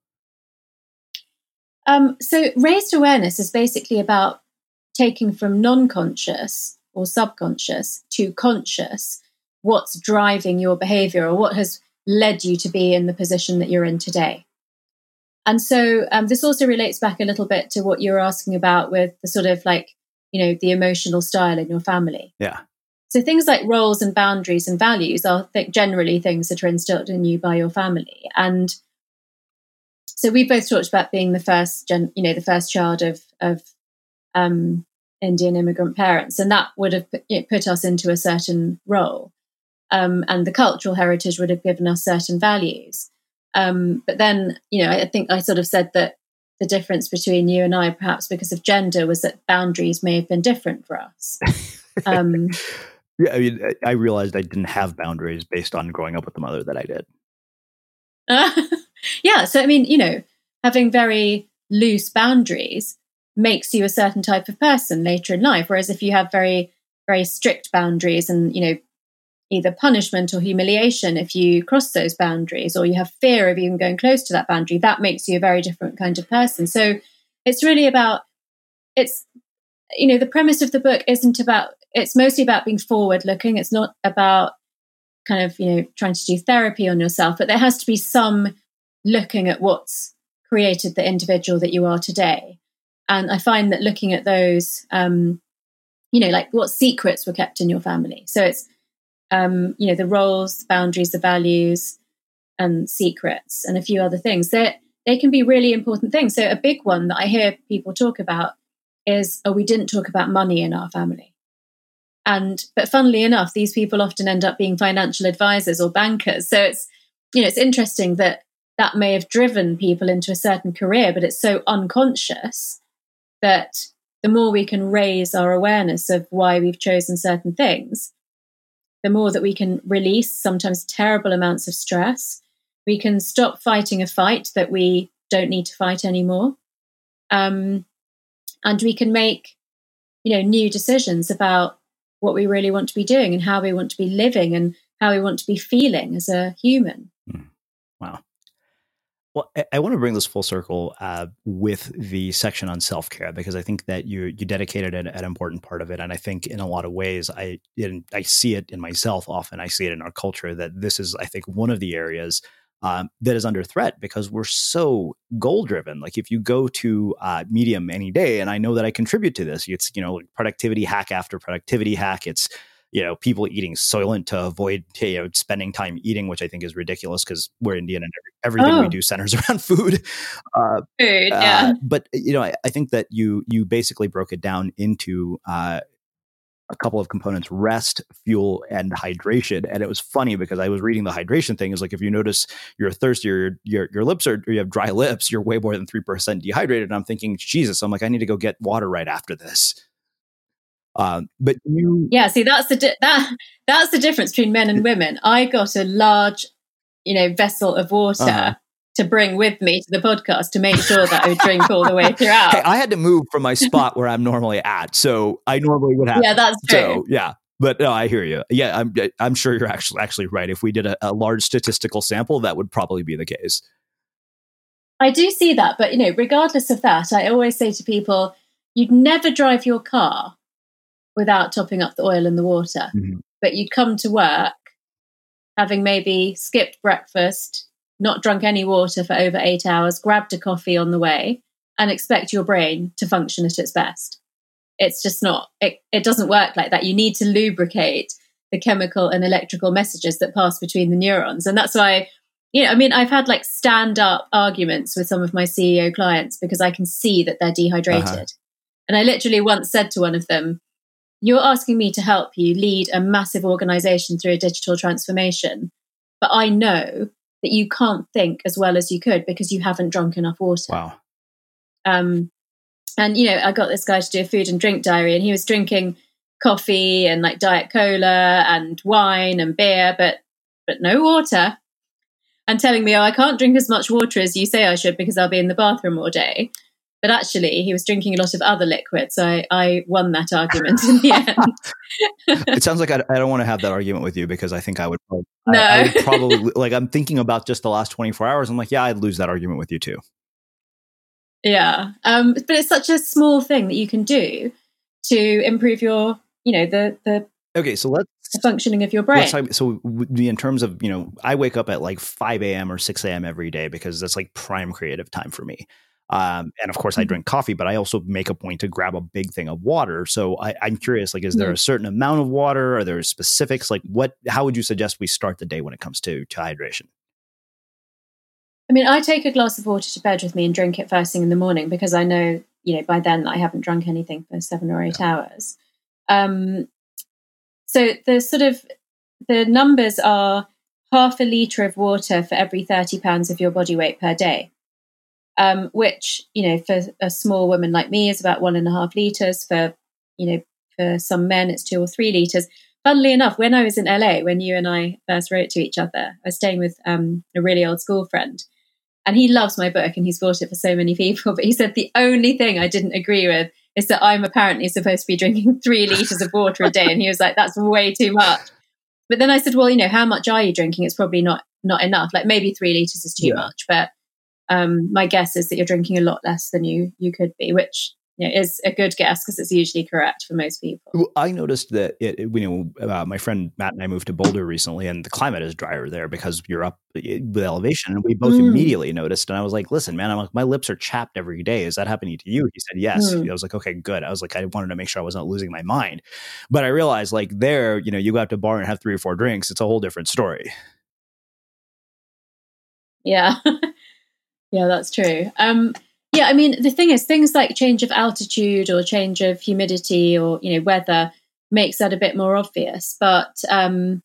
Um, so raised awareness is basically about taking from non-conscious or subconscious to conscious what's driving your behavior, or what has led you to be in the position that you're in today. And so um, this also relates back a little bit to what you were asking about with the sort of like, you know, the emotional style in your family. Yeah. So things like roles and boundaries and values are th- generally things that are instilled in you by your family. And so we both talked about being the first, gen- you know, the first child of, of um, Indian immigrant parents, and that would have put, you know, put us into a certain role. Um, and the cultural heritage would have given us certain values. Um, but then, you know, I think I sort of said that the difference between you and I, perhaps because of gender, was that boundaries may have been different for us. Um, yeah, I mean, I realized I didn't have boundaries based on growing up with the mother that I did. Uh, yeah. So, I mean, you know, having very loose boundaries makes you a certain type of person later in life. Whereas if you have very, very strict boundaries and, you know, either punishment or humiliation if you cross those boundaries, or you have fear of even going close to that boundary, that makes you a very different kind of person. So it's really about, it's, you know, the premise of the book isn't about, it's mostly about being forward looking. It's not about kind of, you know, trying to do therapy on yourself, but there has to be some looking at what's created the individual that you are today. And I find that looking at those, um, you know, like what secrets were kept in your family. So it's, Um, you know, the roles, the boundaries, the values, and secrets, and a few other things. They they can be really important things. So a big one that I hear people talk about is, oh, we didn't talk about money in our family. And but funnily enough, these people often end up being financial advisors or bankers. So it's you know, it's interesting that that may have driven people into a certain career, but it's so unconscious that the more we can raise our awareness of why we've chosen certain things, the more that we can release sometimes terrible amounts of stress. We can stop fighting a fight that we don't need to fight anymore. Um, and we can make, you know, new decisions about what we really want to be doing and how we want to be living and how we want to be feeling as a human. Mm. Wow. Well, I, I want to bring this full circle uh, with the section on self-care, because I think that you you dedicated an, an important part of it. And I think in a lot of ways, I in, I see it in myself often. I see it in our culture that this is, I think, one of the areas um, that is under threat because we're so goal-driven. Like if you go to uh, Medium any day, and I know that I contribute to this, it's, you know, like productivity hack after productivity hack. It's, you know, people eating Soylent to avoid, you know, spending time eating, which I think is ridiculous because we're Indian and every, everything oh. we do centers around food. Uh, food, yeah. Uh, but, you know, I, I think that you you basically broke it down into uh, a couple of components: rest, fuel, and hydration. And it was funny because I was reading the hydration thing. Is like, if you notice you're thirsty or your, your, your lips are, or you have dry lips, you're way more than three percent dehydrated. And I'm thinking, Jesus, I'm like, I need to go get water right after this. Um, but you, yeah, see, that's the di- that that's the difference between men and women. I got a large, you know, vessel of water uh-huh. to bring with me to the podcast to make sure that I would drink all the way throughout. Hey, I had to move from my spot where I'm normally at, so I normally would have. Yeah, that's true. So, yeah, but no, I hear you. Yeah, I'm I'm sure you're actually actually right. If we did a, a large statistical sample, that would probably be the case. I do see that, but you know, regardless of that, I always say to people, you'd never drive your car without topping up the oil and the water. Mm-hmm. But you'd come to work having maybe skipped breakfast, not drunk any water for over eight hours, grabbed a coffee on the way, and expect your brain to function at its best. It's just not, it, it doesn't work like that. You need to lubricate the chemical and electrical messages that pass between the neurons. And that's why, you know, I mean, I've had like stand-up arguments with some of my C E O clients because I can see that they're dehydrated. Uh-huh. And I literally once said to one of them, you're asking me to help you lead a massive organization through a digital transformation, but I know that you can't think as well as you could because you haven't drunk enough water. Wow. Um, and, you know, I got this guy to do a food and drink diary, and he was drinking coffee and like Diet Cola and wine and beer, but but no water, and telling me, oh, I can't drink as much water as you say I should because I'll be in the bathroom all day. But actually, he was drinking a lot of other liquids. So I, I won that argument in the end. It sounds like I, I don't want to have that argument with you because I think I would probably, no. I, I would probably, like, I'm thinking about just the last twenty-four hours. I'm like, yeah, I'd lose that argument with you too. Yeah. Um, but it's such a small thing that you can do to improve your, you know, the, the, okay, so let's, the functioning of your brain. Talk, so in terms of, you know, I wake up at like five a.m. or six a.m. every day because that's like prime creative time for me. Um, and of course I drink coffee, but I also make a point to grab a big thing of water. So I, I'm curious, like, is there a certain amount of water? Are there specifics? Like what, how would you suggest we start the day when it comes to, to hydration? I mean, I take a glass of water to bed with me and drink it first thing in the morning because I know, you know, by then I haven't drunk anything for seven or eight yeah. hours. Um, so the sort of, the numbers are half a litre of water for every thirty pounds of your body weight per day. Um, which, you know, for a small woman like me is about one and a half litres. For, you know, for some men, it's two or three litres. Funnily enough, when I was in L A, when you and I first wrote to each other, I was staying with um, a really old school friend, and he loves my book and he's bought it for so many people. But he said the only thing I didn't agree with is that I'm apparently supposed to be drinking three litres of water a day. And he was like, that's way too much. But then I said, well, you know, how much are you drinking? It's probably not, not enough. Like maybe three litres is too yeah. much, but Um, my guess is that you're drinking a lot less than you you could be, which, you know, is a good guess because it's usually correct for most people. Well, I noticed that it, it, you know, uh, my friend Matt and I moved to Boulder recently, and the climate is drier there because you're up with elevation. And we both mm. immediately noticed. And I was like, "Listen, man, I'm like, my lips are chapped every day. Is that happening to you?" He said, "Yes." Mm. I was like, "Okay, good." I was like, I wanted to make sure I wasn't losing my mind, but I realized, like, there, you know, you go out to a bar and have three or four drinks, it's a whole different story. Yeah. Yeah, that's true. Um, yeah, I mean, the thing is, things like change of altitude or change of humidity or, you know, weather makes that a bit more obvious. But um,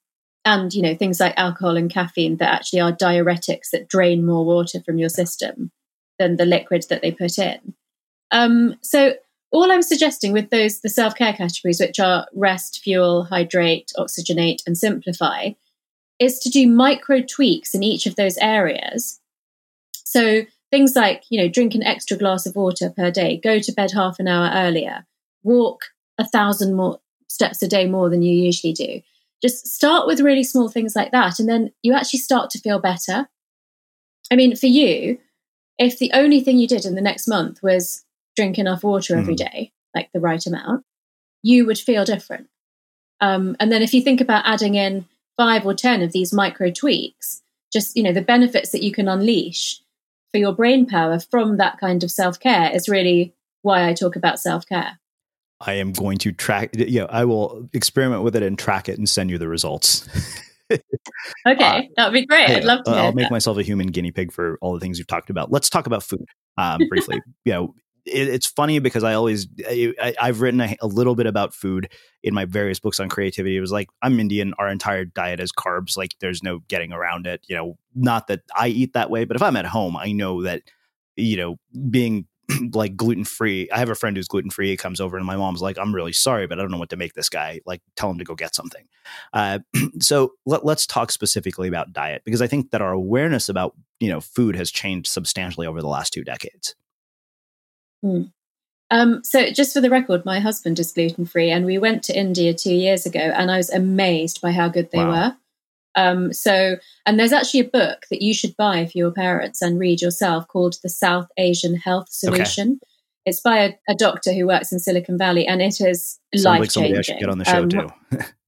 and, you know, things like alcohol and caffeine that actually are diuretics that drain more water from your system than the liquid that they put in. Um, so all I'm suggesting with those, the self-care categories, which are rest, fuel, hydrate, oxygenate, and simplify, is to do micro tweaks in each of those areas. So things like, you know, drink an extra glass of water per day, go to bed half an hour earlier, walk a thousand more steps a day more than you usually do. Just start with really small things like that. And then you actually start to feel better. I mean, for you, if the only thing you did in the next month was drink enough water every Mm. day, like the right amount, you would feel different. Um, and then if you think about adding in five or ten of these micro tweaks, just, you know, the benefits that you can unleash for your brain power from that kind of self-care is really why I talk about self-care. I am going to track, you know, I will experiment with it and track it and send you the results. Okay, Uh, that would be great. Hey, I'd love to I'll hear make that. myself a human guinea pig for all the things you've talked about. Let's talk about food um, briefly. You know, it, it's funny because I always, I, I've written a, a little bit about food in my various books on creativity. It was like, I'm Indian. Our entire diet is carbs. Like there's no getting around it. You know, not that I eat that way, but if I'm at home, I know that, you know, being like gluten-free, I have a friend who's gluten-free. He comes over and my mom's like, I'm really sorry, but I don't know what to make this guy. Like, tell him to go get something. Uh, so let, let's talk specifically about diet, because I think that our awareness about, you know, food has changed substantially over the last two decades. Hmm. Um, so just for the record, my husband is gluten-free and we went to India two years ago and I was amazed by how good they Wow. were. Um, so, and there's actually a book that you should buy for your parents and read yourself called The South Asian Health Solution. Okay. It's by a, a doctor who works in Silicon Valley, and it is Sounds life-changing. like somebody I should get on the show um, too.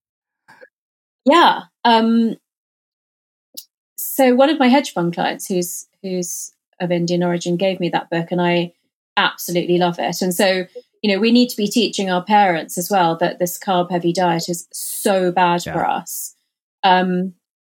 yeah. Um, so one of my hedge fund clients who's, who's of Indian origin gave me that book and I absolutely love it. And so, you know, we need to be teaching our parents as well that this carb-heavy diet is so bad Yeah. for us. Um,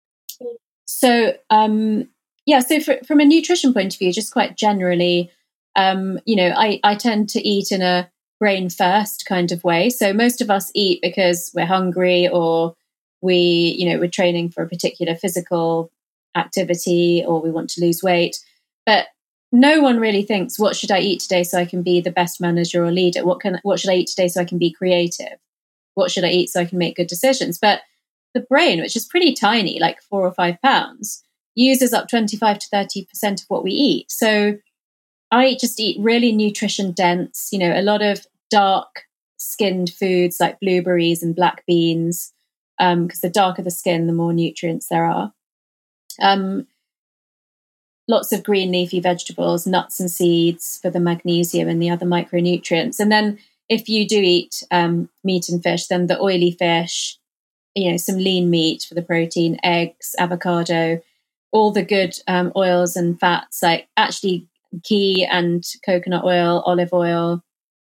so, um, yeah, so for, from a nutrition point of view, just quite generally, um, you know, I, I tend to eat in a brain first kind of way. So most of us eat because we're hungry or we, you know, we're training for a particular physical activity or we want to lose weight. But no one really thinks, what should I eat today so I can be the best manager or leader? What can, what should I eat today so I can be creative? What should I eat so I can make good decisions? But the brain, which is pretty tiny, like four or five pounds, uses up twenty-five to thirty percent of what we eat. So I just eat really nutrition dense, you know, a lot of dark skinned foods like blueberries and black beans, because um, the darker the skin, the more nutrients there are. Um, lots of green leafy vegetables, nuts and seeds for the magnesium and the other micronutrients. And then if you do eat um, meat and fish, then the oily fish, you know, some lean meat for the protein, eggs, avocado, all the good um, oils and fats, like actually ghee and coconut oil, olive oil.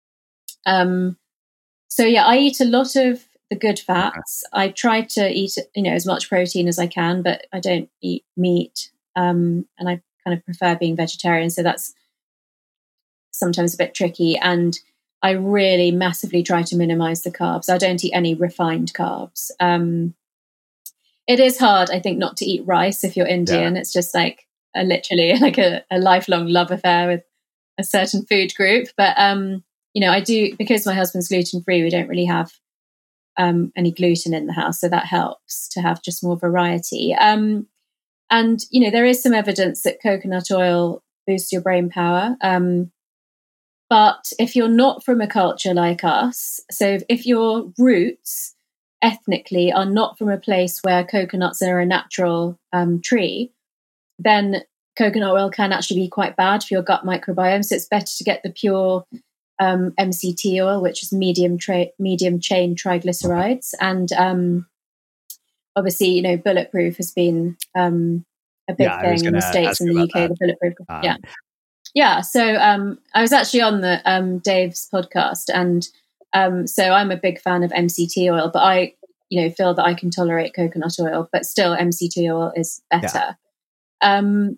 Um, so yeah, I eat a lot of the good fats. I try to eat, you know, as much protein as I can, but I don't eat meat. Um, and I kind of prefer being vegetarian. So that's sometimes a bit tricky. And I really massively try to minimize the carbs. I don't eat any refined carbs. Um, it is hard, I think, not to eat rice if you're Indian. Yeah. It's just like a, literally like a, a lifelong love affair with a certain food group. But, um, you know, I do, because my husband's gluten-free, we don't really have um, any gluten in the house. So that helps to have just more variety. Um, and, you know, there is some evidence that coconut oil boosts your brain power. Um, But if you're not from a culture like us, so if your roots ethnically are not from a place where coconuts are a natural um, tree, then coconut oil can actually be quite bad for your gut microbiome. So it's better to get the pure um, M C T oil, which is medium tra- medium chain triglycerides. And um, obviously, you know, Bulletproof has been um, a big yeah, thing in the States and the U K, that. the Bulletproof. Um, yeah. Yeah, so um, I was actually on the um, Dave's podcast, and um, so I'm a big fan of M C T oil, but I, you know, feel that I can tolerate coconut oil, but still M C T oil is better. Yeah. Um,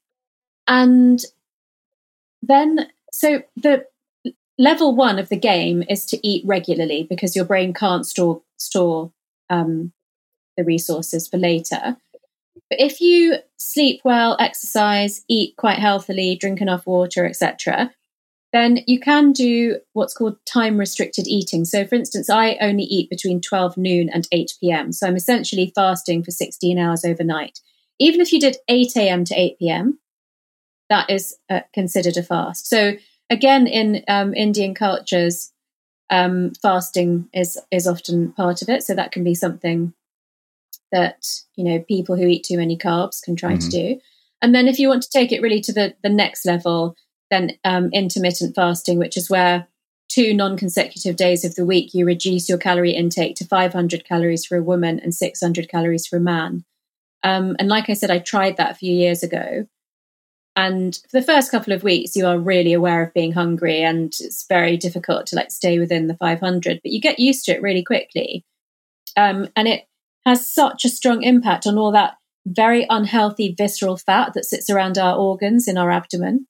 and then, so the level one of the game is to eat regularly because your brain can't store store um, the resources for later. But if you sleep well, exercise, eat quite healthily, drink enough water, et cetera, then you can do what's called time-restricted eating. So, for instance, I only eat between twelve noon and eight p.m. So I'm essentially fasting for sixteen hours overnight. Even if you did eight a.m. to eight p.m., that is uh, considered a fast. So again, in um, Indian cultures, um, fasting is is often part of it. So that can be something that, you know, people who eat too many carbs can try mm-hmm. to do. And then if you want to take it really to the, the next level, then um, intermittent fasting, which is where two non-consecutive days of the week, you reduce your calorie intake to five hundred calories for a woman and six hundred calories for a man. Um, and like I said, I tried that a few years ago. And for the first couple of weeks, you are really aware of being hungry and it's very difficult to like stay within the five hundred, but you get used to it really quickly. Um, and it has such a strong impact on all that very unhealthy visceral fat that sits around our organs in our abdomen.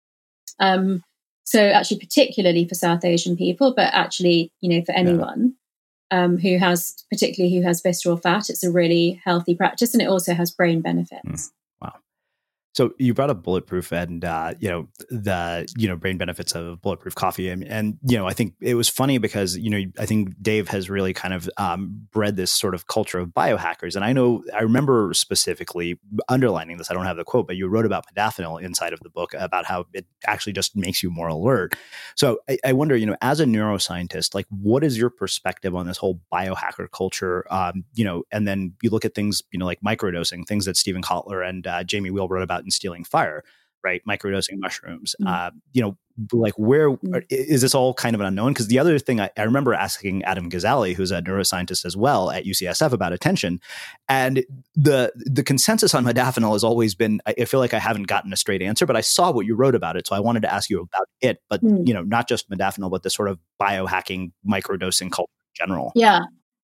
Um, so actually, particularly for South Asian people, but actually, you know, for anyone yeah. um, who has, particularly who has visceral fat, it's a really healthy practice, and it also has brain benefits. Mm. Wow. So you brought up Bulletproof and, uh, you know, the, you know, brain benefits of Bulletproof coffee. And, and, you know, I think it was funny because, you know, I think Dave has really kind of um, bred this sort of culture of biohackers. And I know, I remember specifically underlining this, I don't have the quote, but you wrote about modafinil inside of the book about how it actually just makes you more alert. So I, I wonder, you know, as a neuroscientist, like what is your perspective on this whole biohacker culture? Um, you know, and then you look at things, you know, like microdosing, things that Stephen Kotler and uh, Jamie Wheal wrote about in Stealing Fire, right? Microdosing mushrooms. Mm. Uh, you know, like where mm. is this all kind of an unknown? Because the other thing I, I remember asking Adam Ghazali, who's a neuroscientist as well at U C S F, about attention, and the the consensus on modafinil has always been, I feel like I haven't gotten a straight answer, but I saw what you wrote about it, so I wanted to ask you about it. But mm. you know, not just modafinil, but the sort of biohacking, microdosing culture in general. Yeah,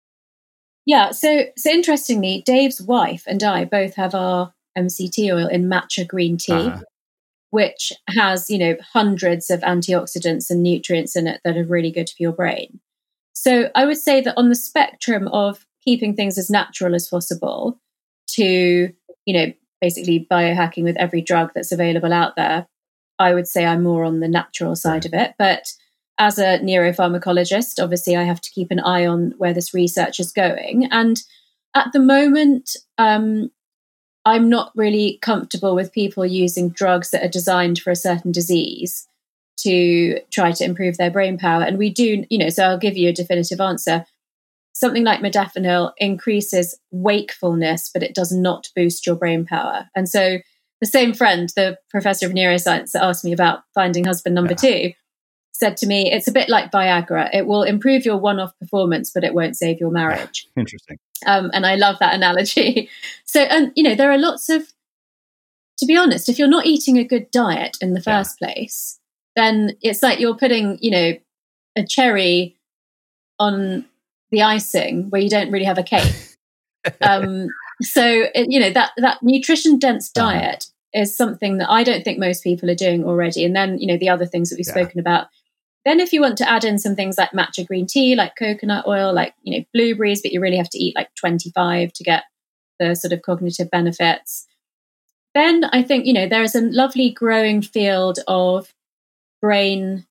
yeah. So so interestingly, Dave's wife and I both have our M C T oil in matcha green tea, uh-huh. which has, you know, hundreds of antioxidants and nutrients in it that are really good for your brain. So I would say that on the spectrum of keeping things as natural as possible to, you know, basically biohacking with every drug that's available out there, I would say I'm more on the natural side of it. But as a neuropharmacologist, obviously I have to keep an eye on where this research is going. And at the moment, um, I'm not really comfortable with people using drugs that are designed for a certain disease to try to improve their brain power. And we do, you know, so I'll give you a definitive answer. Something like modafinil increases wakefulness, but it does not boost your brain power. And so the same friend, the professor of neuroscience that asked me about finding husband number yeah. two, said to me, it's a bit like Viagra. It will improve your one-off performance, but it won't save your marriage. Interesting. Um, and I love that analogy. So, and you know, there are lots of, to be honest, if you're not eating a good diet in the first yeah. place, then it's like you're putting, you know, a cherry on the icing where you don't really have a cake. um, so, it, you know, that, that nutrition dense diet uh-huh. is something that I don't think most people are doing already. And then, you know, the other things that we've yeah. spoken about. Then if you want to add in some things like matcha green tea, like coconut oil, like, you know, blueberries, but you really have to eat like twenty-five to get the sort of cognitive benefits. Then I think, you know, there is a lovely growing field of brain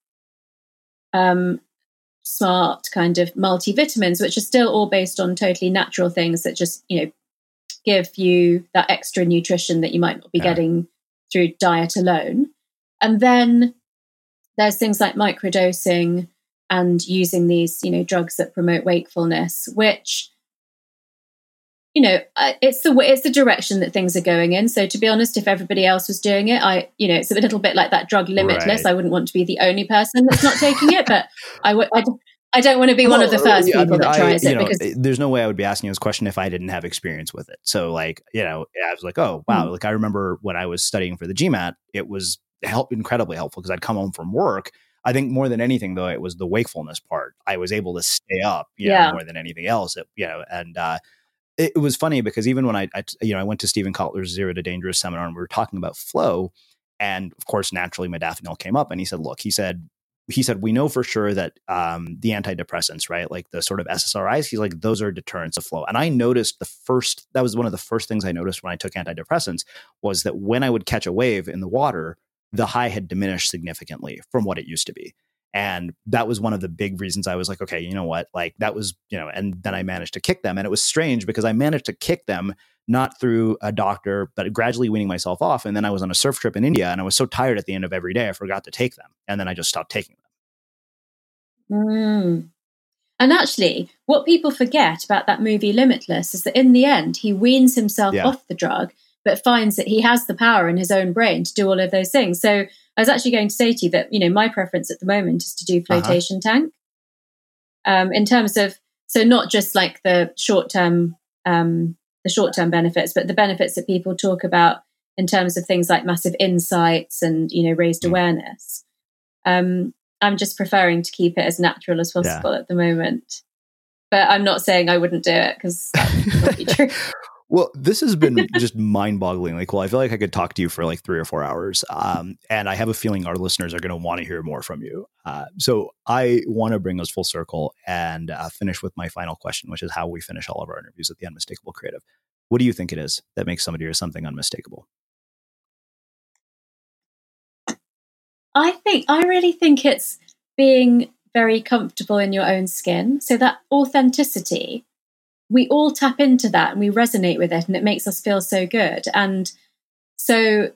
um, smart kind of multivitamins, which are still all based on totally natural things that just, you know, give you that extra nutrition that you might not be yeah. getting through diet alone. And then there's things like microdosing and using these, you know, drugs that promote wakefulness, which, you know, it's the it's the direction that things are going in. So to be honest, if everybody else was doing it, I, you know, it's a little bit like that drug Limitless. Right. I wouldn't want to be the only person that's not taking it, but I would. I, I don't want to be well, one of the first people I mean, that tries I, it. Know, because there's no way I would be asking you this question if I didn't have experience with it. So, like, you know, I was like, oh wow, mm. like I remember when I was studying for the GMAT, it was help incredibly helpful because I'd come home from work. I think more than anything, though, it was the wakefulness part. I was able to stay up, you yeah. know, more than anything else. It, you know, and uh, it, it was funny because even when I, I, you know, I went to Stephen Kotler's Zero to Dangerous seminar and we were talking about flow, and of course, naturally, modafinil came up, and he said, "Look," he said, he said, we know for sure that um, the antidepressants, right, like the sort of S S R Is, he's like, those are deterrents of flow. And I noticed the first, that was one of the first things I noticed when I took antidepressants, was that when I would catch a wave in the water, the high had diminished significantly from what it used to be. And that was one of the big reasons I was like, okay, you know what, like that was, you know, and then I managed to kick them. And it was strange because I managed to kick them not through a doctor, but gradually weaning myself off. And then I was on a surf trip in India and I was so tired at the end of every day, I forgot to take them. And then I just stopped taking them. Mm. And actually, what people forget about that movie Limitless is that in the end, he weans himself yeah. off the drug, but finds that he has the power in his own brain to do all of those things. So I was actually going to say to you that, you know, my preference at the moment is to do flotation uh-huh. tank. Um, in terms of, so not just like the short-term, um, the short-term benefits, but the benefits that people talk about in terms of things like massive insights and, you know, raised mm. awareness. Um, I'm just preferring to keep it as natural as possible yeah. at the moment. But I'm not saying I wouldn't do it because that would be true. Well, this has been just mind-bogglingly cool. I feel like I could talk to you for like three or four hours. Um, and I have a feeling our listeners are going to want to hear more from you. Uh, so I want to bring us full circle and uh, finish with my final question, which is how we finish all of our interviews at the Unmistakable Creative. What do you think it is that makes somebody or something unmistakable? I think, I really think it's being very comfortable in your own skin. So that authenticity, we all tap into that and we resonate with it and it makes us feel so good. And so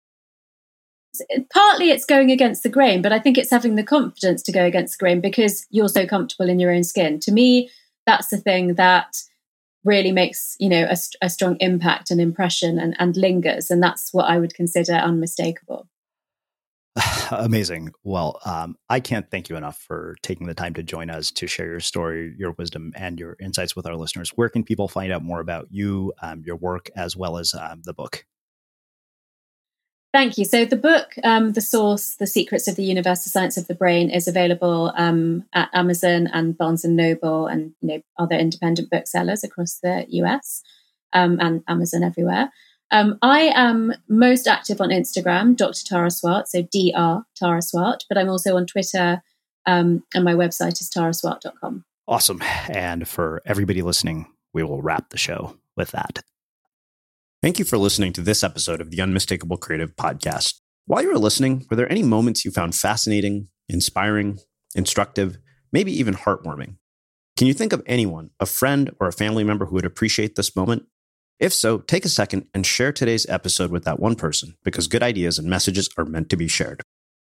partly it's going against the grain, but I think it's having the confidence to go against the grain because you're so comfortable in your own skin. To me, that's the thing that really makes, you know, a, a strong impact and impression and, and lingers. And that's what I would consider unmistakable. Amazing. Well, um, I can't thank you enough for taking the time to join us to share your story, your wisdom, and your insights with our listeners. Where can people find out more about you, um, your work, as well as um, the book? Thank you. So the book, um, The Source, The Secrets of the Universal Science of the Brain, is available um, at Amazon and Barnes and Noble and, you know, other independent booksellers across the U S um, and Amazon everywhere. Um, I am most active on Instagram, Doctor Tara Swart, so D R Tara Swart, but I'm also on Twitter um, and my website is tara swart dot com. Awesome. And for everybody listening, we will wrap the show with that. Thank you for listening to this episode of the Unmistakable Creative Podcast. While you were listening, were there any moments you found fascinating, inspiring, instructive, maybe even heartwarming? Can you think of anyone, a friend or a family member who would appreciate this moment? If so, take a second and share today's episode with that one person, because good ideas and messages are meant to be shared.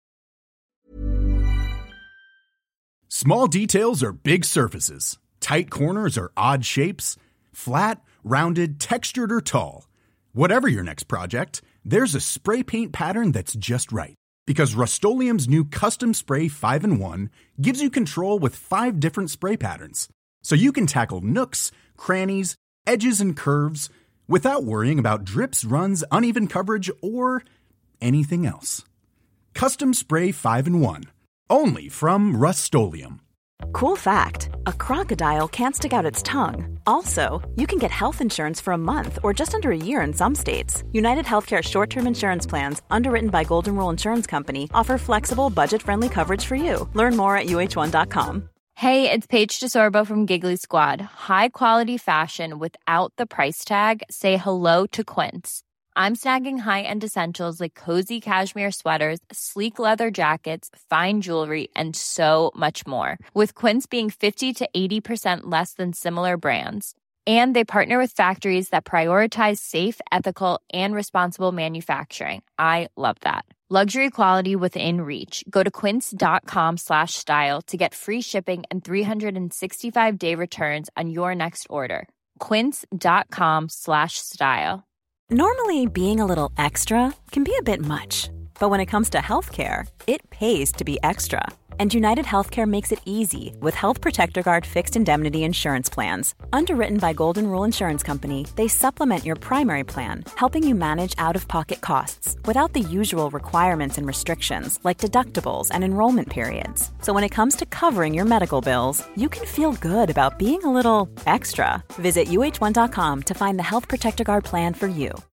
Small details are big surfaces. Tight corners are odd shapes. Flat, rounded, textured, or tall. Whatever your next project, there's a spray paint pattern that's just right. Because Rust-Oleum's new Custom Spray five in one gives you control with five different spray patterns. So you can tackle nooks, crannies, edges, and curves without worrying about drips, runs, uneven coverage, or anything else. Custom Spray five in one. Only from Rust-Oleum. Cool fact, a crocodile can't stick out its tongue. Also, you can get health insurance for a month or just under a year in some states. United Healthcare short-term insurance plans, underwritten by Golden Rule Insurance Company, offer flexible, budget-friendly coverage for you. Learn more at U H one dot com. Hey, it's Paige DeSorbo from Giggly Squad. High quality fashion without the price tag. Say hello to Quince. I'm snagging high-end essentials like cozy cashmere sweaters, sleek leather jackets, fine jewelry, and so much more. With Quince being fifty to eighty percent less than similar brands. And they partner with factories that prioritize safe, ethical, and responsible manufacturing. I love that. Luxury quality within reach. Go to quince.com slash style to get free shipping and three sixty-five day returns on your next order. Quince.com slash style. Normally, being a little extra can be a bit much. But when it comes to healthcare, it pays to be extra. And United Healthcare makes it easy with Health Protector Guard fixed indemnity insurance plans. Underwritten by Golden Rule Insurance Company, they supplement your primary plan, helping you manage out-of-pocket costs without the usual requirements and restrictions like deductibles and enrollment periods. So when it comes to covering your medical bills, you can feel good about being a little extra. Visit U H one dot com to find the Health Protector Guard plan for you.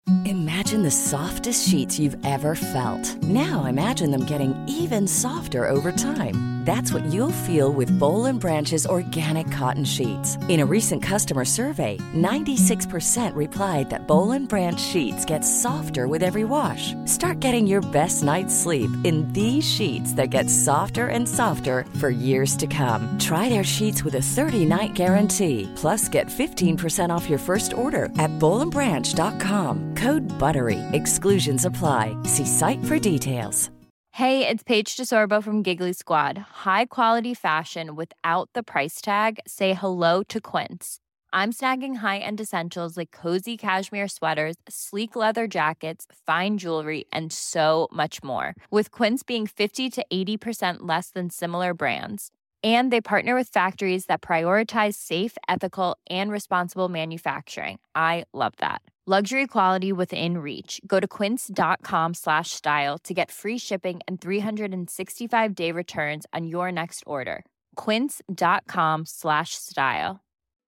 Imagine the softest sheets you've ever felt. Now imagine them getting even softer over time. That's what you'll feel with Boll and Branch's organic cotton sheets. In a recent customer survey, ninety-six percent replied that Boll and Branch sheets get softer with every wash. Start getting your best night's sleep in these sheets that get softer and softer for years to come. Try their sheets with a thirty-night guarantee. Plus, get fifteen percent off your first order at boll and branch dot com. Code BUTTERY. Exclusions apply. See site for details. Hey, it's Paige DeSorbo from Giggly Squad. High quality fashion without the price tag. Say hello to Quince. I'm snagging high-end essentials like cozy cashmere sweaters, sleek leather jackets, fine jewelry, and so much more. With Quince being fifty to eighty percent less than similar brands. And they partner with factories that prioritize safe, ethical, and responsible manufacturing. I love that. Luxury quality within reach. Go to quince.com slash style to get free shipping and three sixty-five day returns on your next order. Quince.com slash style.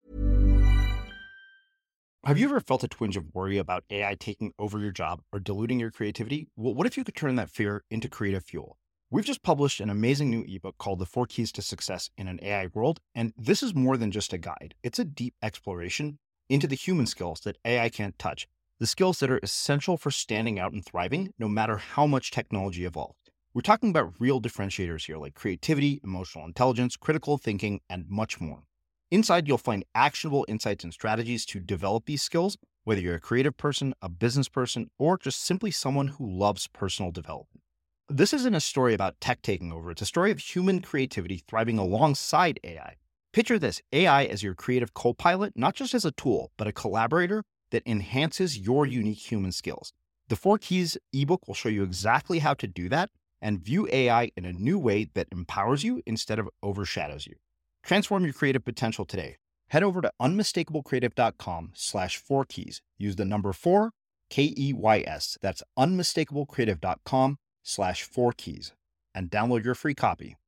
Have you ever felt a twinge of worry about A I taking over your job or diluting your creativity? Well, what if you could turn that fear into creative fuel? We've just published an amazing new ebook called The Four Keys to Success in an A I World, and this is more than just a guide. It's a deep exploration into the human skills that A I can't touch, the skills that are essential for standing out and thriving, no matter how much technology evolved. We're talking about real differentiators here, like creativity, emotional intelligence, critical thinking, and much more. Inside, you'll find actionable insights and strategies to develop these skills, whether you're a creative person, a business person, or just simply someone who loves personal development. This isn't a story about tech taking over. It's a story of human creativity thriving alongside A I. Picture this, A I as your creative co-pilot, not just as a tool, but a collaborator that enhances your unique human skills. The Four Keys ebook will show you exactly how to do that and view A I in a new way that empowers you instead of overshadows you. Transform your creative potential today. Head over to unmistakablecreative.com slash four keys. Use the number four, K E Y S. That's unmistakablecreative.com slash four keys and download your free copy.